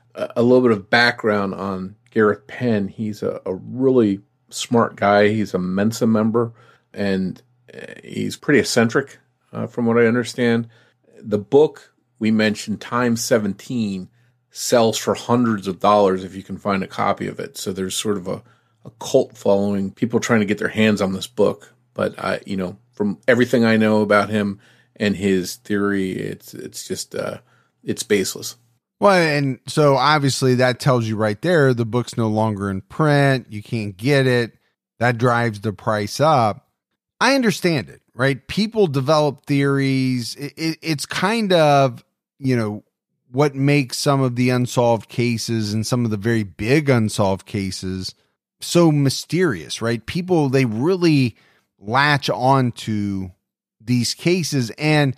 a little bit of background on Gareth Penn. He's a really smart guy. He's a Mensa member, and he's pretty eccentric, from what I understand. The book we mentioned, Time 17, sells for hundreds of dollars if you can find a copy of it. So there's sort of a cult following, people trying to get their hands on this book. But from everything I know about him and his theory, it's just it's baseless. Well, and so obviously that tells you right there, the book's no longer in print. You can't get it. That drives the price up. I understand it, right? People develop theories. It's kind of, what makes some of the unsolved cases and some of the very big unsolved cases so mysterious, right? People, they really latch on to these cases and,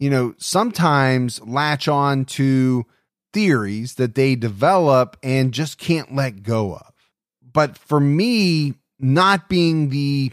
sometimes latch on to theories that they develop and just can't let go of. But for me, not being the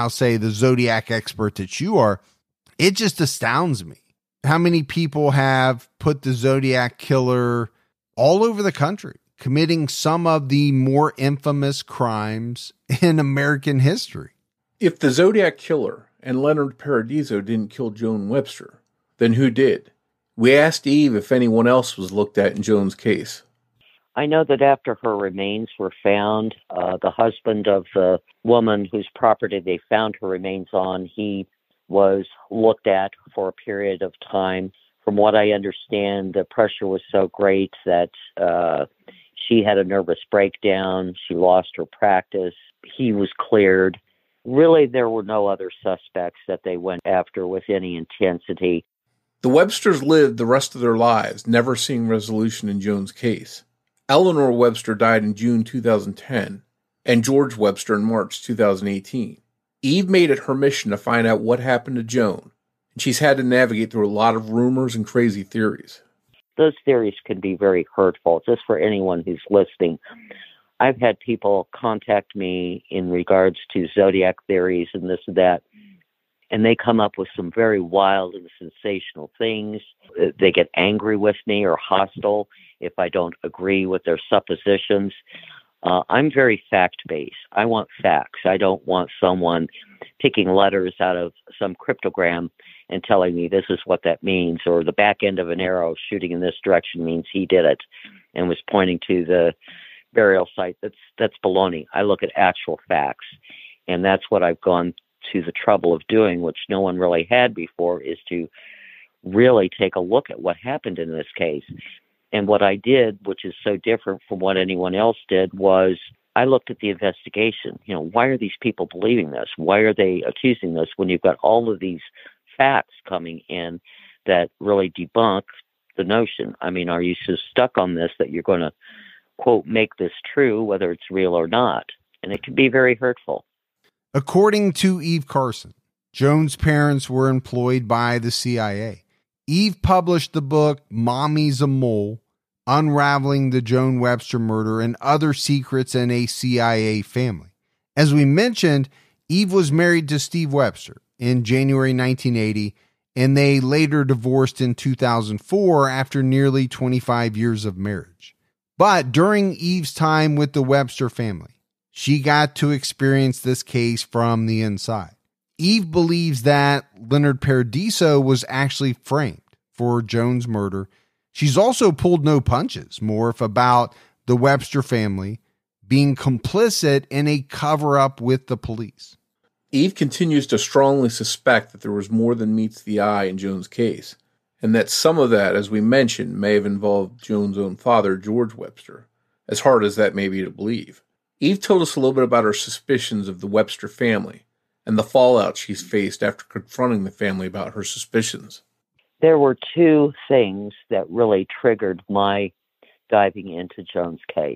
Zodiac expert that you are, it just astounds me how many people have put the Zodiac killer all over the country, committing some of the more infamous crimes in American history. If the Zodiac killer and Leonard Paradiso didn't kill Joan Webster, then who did? We asked Eve if anyone else was looked at in Joan's case. I know that after her remains were found, the husband of the woman whose property they found her remains on, he was looked at for a period of time. From what I understand, the pressure was so great that she had a nervous breakdown. She lost her practice. He was cleared. Really, there were no other suspects that they went after with any intensity. The Websters lived the rest of their lives, never seeing resolution in Joan's case. Eleanor Webster died in June 2010, and George Webster in March 2018. Eve made it her mission to find out what happened to Joan, and she's had to navigate through a lot of rumors and crazy theories. Those theories can be very hurtful, just for anyone who's listening. I've had people contact me in regards to Zodiac theories and this and that, and they come up with some very wild and sensational things. They get angry with me or hostile if I don't agree with their suppositions. I'm very fact-based. I want facts. I don't want someone picking letters out of some cryptogram and telling me this is what that means, or the back end of an arrow shooting in this direction means he did it and was pointing to the burial site. That's baloney. I look at actual facts, and that's what I've gone to the trouble of doing, which no one really had before, is to really take a look at what happened in this case. And what I did, which is so different from what anyone else did, was I looked at the investigation. Why are these people believing this? Why are they accusing this when you've got all of these facts coming in that really debunk the notion? I mean, are you so stuck on this that you're going to, quote, make this true, whether it's real or not? And it can be very hurtful. According to Eve Carson, Joan's parents were employed by the CIA. Eve published the book Mommy's a Mole, Unraveling the Joan Webster Murder and Other Secrets in a CIA Family. As we mentioned, Eve was married to Steve Webster in January 1980, and they later divorced in 2004 after nearly 25 years of marriage. But during Eve's time with the Webster family, she got to experience this case from the inside. Eve believes that Leonard Paradiso was actually framed for Joan's murder. She's also pulled no punches, Morph, about the Webster family being complicit in a cover-up with the police. Eve continues to strongly suspect that there was more than meets the eye in Joan's case, and that some of that, as we mentioned, may have involved Joan's own father, George Webster, as hard as that may be to believe. Eve told us a little bit about her suspicions of the Webster family and the fallout she's faced after confronting the family about her suspicions. There were two things that really triggered my diving into Joan's case.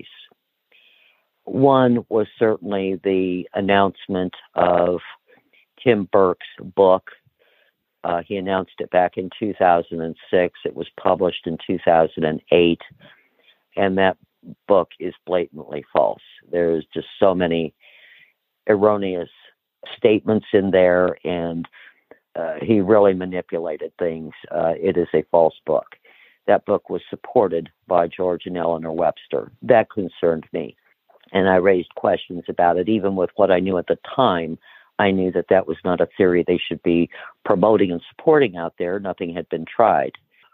One was certainly the announcement of Tim Burke's book. He announced it back in 2006. It was published in 2008. And that book is blatantly false. There's just so many erroneous statements in there, and he really manipulated things. It is a false book. That book was supported by George and Eleanor Webster. That concerned me. And I raised questions about it. Even with what I knew at the time, I knew that that was not a theory they should be promoting and supporting out there. Nothing had been tried.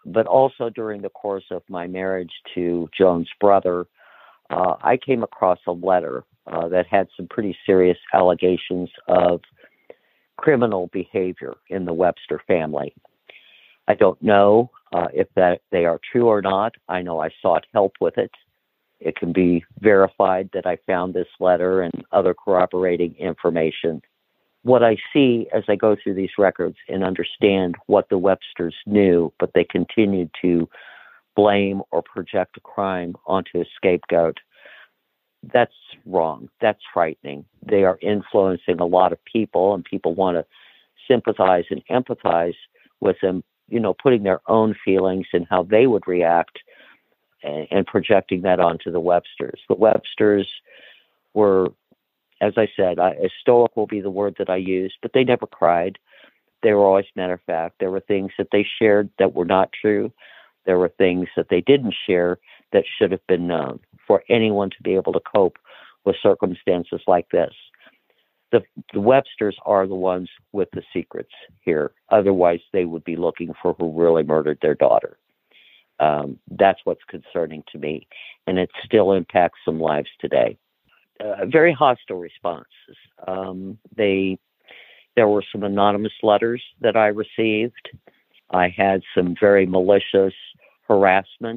but also during the course of my marriage to Joan's brother, I came across a letter that had some pretty serious allegations of criminal behavior in the Webster family. I don't know if they are true or not. I know I sought help with it. It can be verified that I found this letter and other corroborating information. What I see as I go through these records and understand what the Websters knew, but they continued to blame or project a crime onto a scapegoat, that's wrong. That's frightening. They are influencing a lot of people, and people want to sympathize and empathize with them, putting their own feelings and how they would react and projecting that onto the Websters. The Websters were, as I said, stoic will be the word that I use, but they never cried. They were always matter of fact. There were things that they shared that were not true. There were things that they didn't share that should have been known for anyone to be able to cope with circumstances like this. The Websters are the ones with the secrets here. Otherwise, they would be looking for who really murdered their daughter. That's what's concerning to me, and it still impacts some lives today. Very hostile responses. There were some anonymous letters that I received. I had some very malicious harassment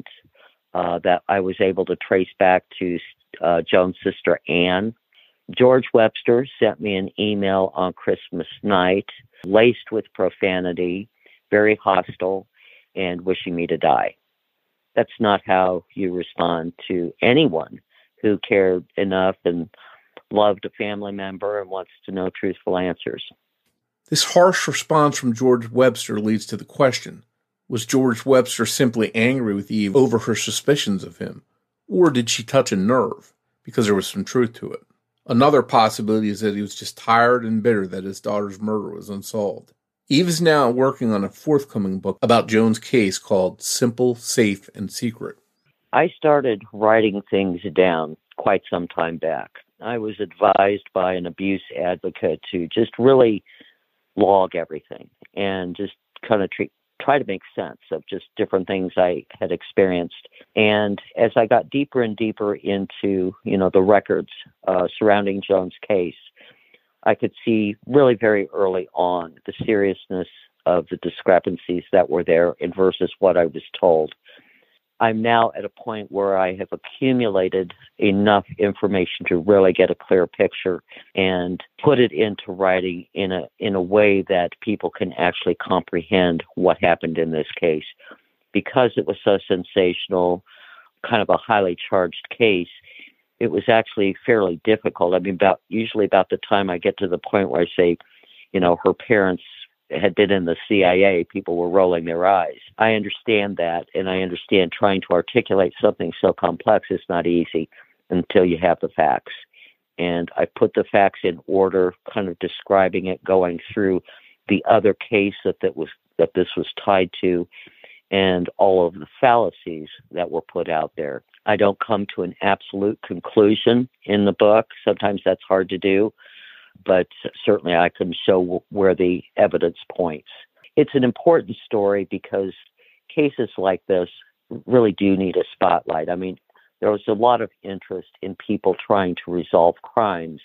that I was able to trace back to Joan's sister Anne. George Webster sent me an email on Christmas night, laced with profanity, very hostile, and wishing me to die. That's not how you respond to anyone who cared enough and loved a family member and wants to know truthful answers. This harsh response from George Webster leads to the question, was George Webster simply angry with Eve over her suspicions of him? Or did she touch a nerve because there was some truth to it? Another possibility is that he was just tired and bitter that his daughter's murder was unsolved. Eve is now working on a forthcoming book about Joan's case called Simple, Safe, and Secret. I started writing things down quite some time back. I was advised by an abuse advocate to just really log everything and just kind of try to make sense of just different things I had experienced. And as I got deeper and deeper into, the records surrounding Joan's case, I could see really very early on the seriousness of the discrepancies that were there versus what I was told. I'm now at a point where I have accumulated enough information to really get a clear picture and put it into writing in a way that people can actually comprehend what happened in this case. Because it was so sensational, kind of a highly charged case, it was actually fairly difficult. I mean, usually about the time I get to the point where I say, her parents had been in the CIA, people were rolling their eyes. I understand that, and I understand trying to articulate something so complex is not easy until you have the facts. And I put the facts in order, kind of describing it, going through the other case that this was tied to, and all of the fallacies that were put out there. I don't come to an absolute conclusion in the book. Sometimes that's hard to do, but certainly I can show where the evidence points. It's an important story because cases like this really do need a spotlight. I mean, there was a lot of interest in people trying to resolve crimes,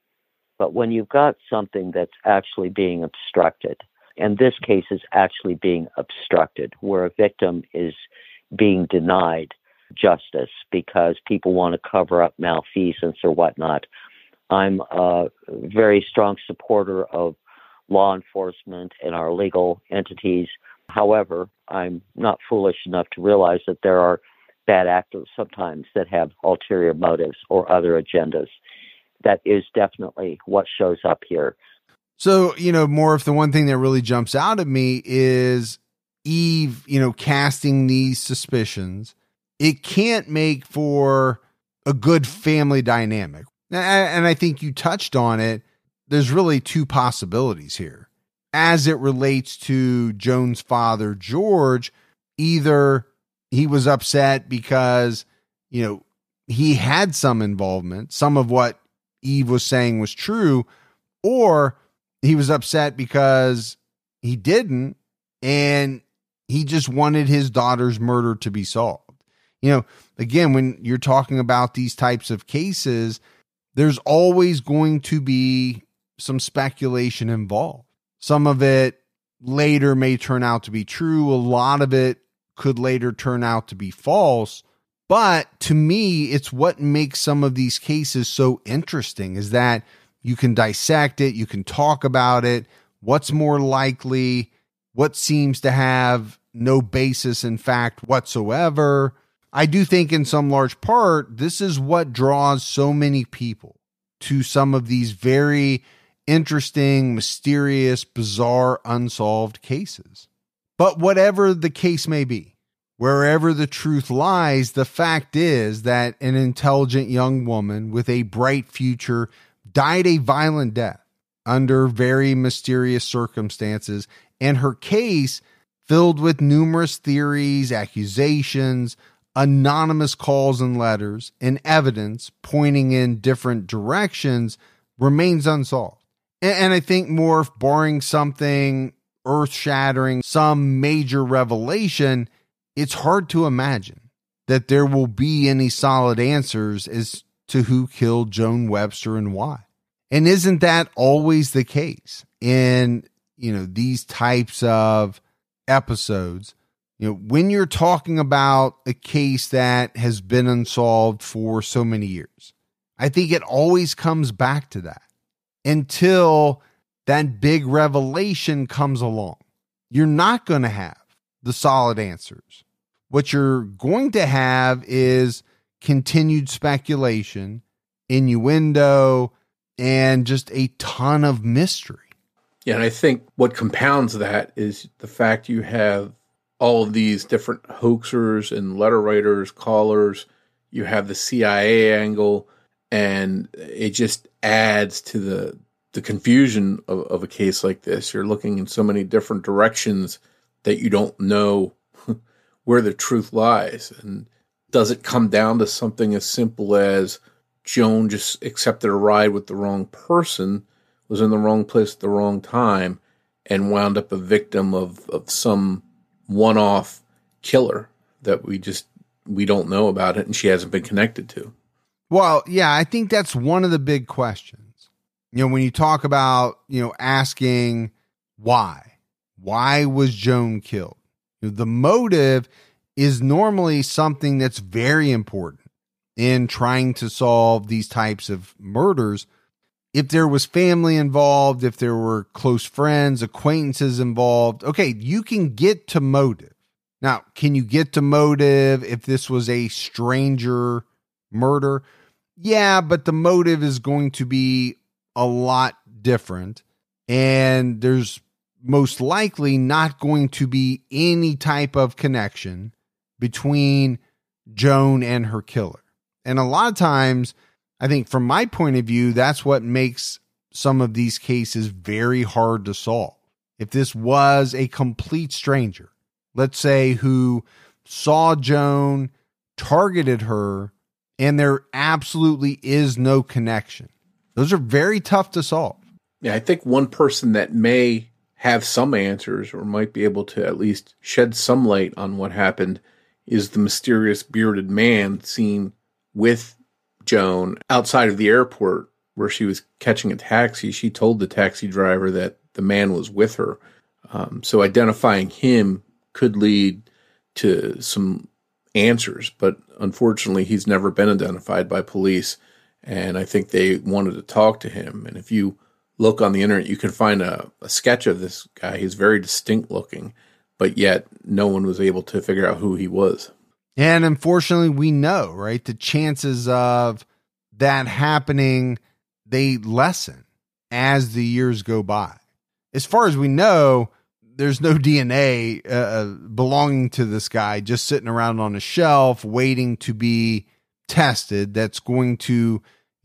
but when you've got something that's actually being obstructed, and this case is actually being obstructed, where a victim is being denied justice because people want to cover up malfeasance or whatnot. I'm a very strong supporter of law enforcement and our legal entities. However, I'm not foolish enough to realize that there are bad actors sometimes that have ulterior motives or other agendas. That is definitely what shows up here. So, Morph, the one thing that really jumps out at me is Eve, casting these suspicions. It can't make for a good family dynamic. And I think you touched on it. There's really two possibilities here. As it relates to Joan's father, George, either he was upset because, he had some involvement, some of what Eve was saying was true, or he was upset because he didn't, and He just wanted his daughter's murder to be solved. You know, again, when you're talking about these types of cases, there's always going to be some speculation involved. Some of it later may turn out to be true. A lot of it could later turn out to be false. But to me, it's what makes some of these cases so interesting is that you can dissect it, you can talk about it, what's more likely, what seems to have no basis in fact whatsoever. I do think in some large part, this is what draws so many people to some of these very interesting, mysterious, bizarre, unsolved cases. But whatever the case may be, wherever the truth lies, the fact is that an intelligent young woman with a bright future died a violent death under very mysterious circumstances, and her case, filled with numerous theories, accusations, anonymous calls and letters, and evidence pointing in different directions, remains unsolved. And I think more barring something earth-shattering, some major revelation, it's hard to imagine that there will be any solid answers as to who killed Joan Webster and why. And isn't that always the case in, these types of episodes? When you're talking about a case that has been unsolved for so many years, I think it always comes back to that until that big revelation comes along. You're not going to have the solid answers. What you're going to have is continued speculation, innuendo, and just a ton of mystery. Yeah, and I think what compounds that is the fact you have all of these different hoaxers and letter writers, callers. You have the CIA angle, and it just adds to the confusion of a case like this. You're looking in so many different directions that you don't know where the truth lies. And does it come down to something as simple as Joan just accepted a ride with the wrong person, was in the wrong place at the wrong time, and wound up a victim of some one-off killer that we don't know about it and she hasn't been connected to? Well, yeah, I think that's one of the big questions. When you talk about, asking why was Joan killed? The motive is normally something that's very important in trying to solve these types of murders. If there was family involved, if there were close friends, acquaintances involved, okay, you can get to motive. Now, can you get to motive if this was a stranger murder? Yeah, but the motive is going to be a lot different, and there's most likely not going to be any type of connection between Joan and her killer. And a lot of times, I think from my point of view, that's what makes some of these cases very hard to solve. If this was a complete stranger, let's say, who saw Joan, targeted her, and there absolutely is no connection, those are very tough to solve. Yeah, I think one person that may have some answers or might be able to at least shed some light on what happened is the mysterious bearded man seen with Joan outside of the airport where she was catching a taxi. She told the taxi driver that the man was with her. So identifying him could lead to some answers, but unfortunately he's never been identified by police. And I think they wanted to talk to him. And if you look on the internet, you can find a sketch of this guy. He's very distinct looking, but yet no one was able to figure out who he was. And unfortunately, we know, right? The chances of that happening, they lessen as the years go by. As far as we know, there's no DNA belonging to this guy just sitting around on a shelf waiting to be tested. That's going to,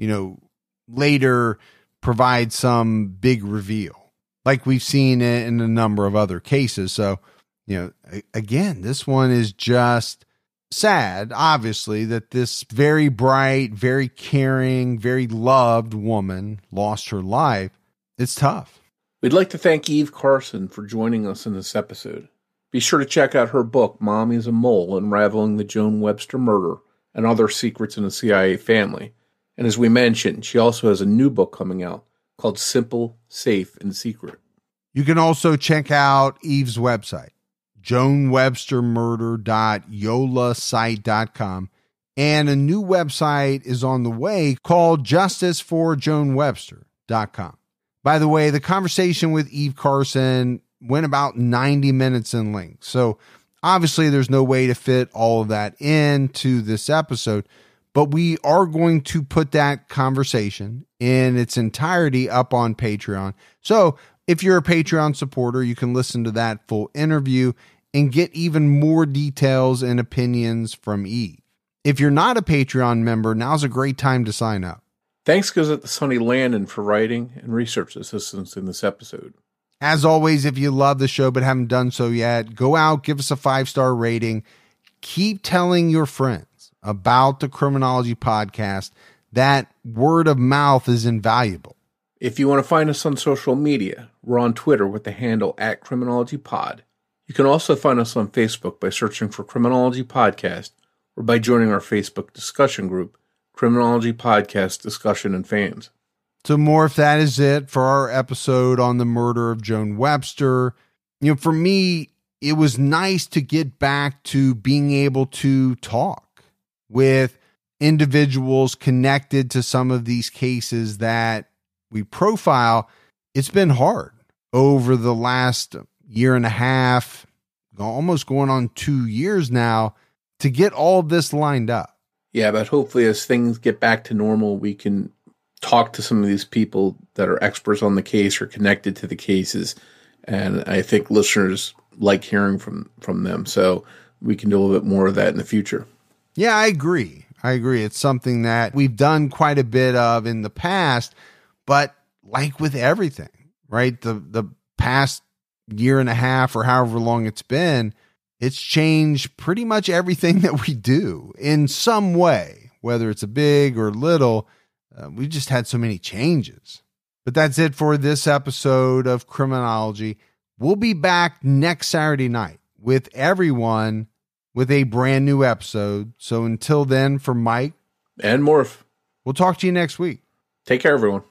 later provide some big reveal like we've seen in a number of other cases. So, again, this one is just sad, obviously, that this very bright, very caring, very loved woman lost her life. It's tough. We'd like to thank Eve Carson for joining us in this episode. Be sure to check out her book, Mommy's a Mole, Unraveling the Joan Webster Murder and Other Secrets in the CIA Family. And as we mentioned, she also has a new book coming out called Simple, Safe, and Secret. You can also check out Eve's website, joanwebstermurder.yolasite.com. And a new website is on the way called justiceforjoanwebster.com. By the way, the conversation with Eve Carson went about 90 minutes in length. So obviously there's no way to fit all of that into this episode, but we are going to put that conversation in its entirety up on Patreon. So if you're a Patreon supporter, you can listen to that full interview and get even more details and opinions from Eve. If you're not a Patreon member, now's a great time to sign up. Thanks goes out to Sonny Landon for writing and research assistance in this episode. As always, if you love the show but haven't done so yet, go out, give us a 5-star rating. Keep telling your friends about the Criminology Podcast. That word of mouth is invaluable. If you want to find us on social media, we're on Twitter with the handle @CriminologyPod. You can also find us on Facebook by searching for Criminology Podcast or by joining our Facebook discussion group, Criminology Podcast Discussion and Fans. So Morph, that is it for our episode on the murder of Joan Webster. You know, for me, it was nice to get back to being able to talk with individuals connected to some of these cases that we profile. It's been hard over the last year and a half, almost going on 2 years now, to get all of this lined up. Yeah, but hopefully as things get back to normal, we can talk to some of these people that are experts on the case or connected to the cases. And I think listeners like hearing from them. So we can do a little bit more of that in the future. Yeah, I agree. It's something that we've done quite a bit of in the past, but like with everything, right? The past year and a half or however long it's been, it's changed pretty much everything that we do in some way, whether it's a big or little. We've just had so many changes. But that's it for this episode of Criminology. We'll be back next Saturday night with everyone with a brand new episode. So until then, for Mike and Morph, we'll talk to you next week. Take care, everyone.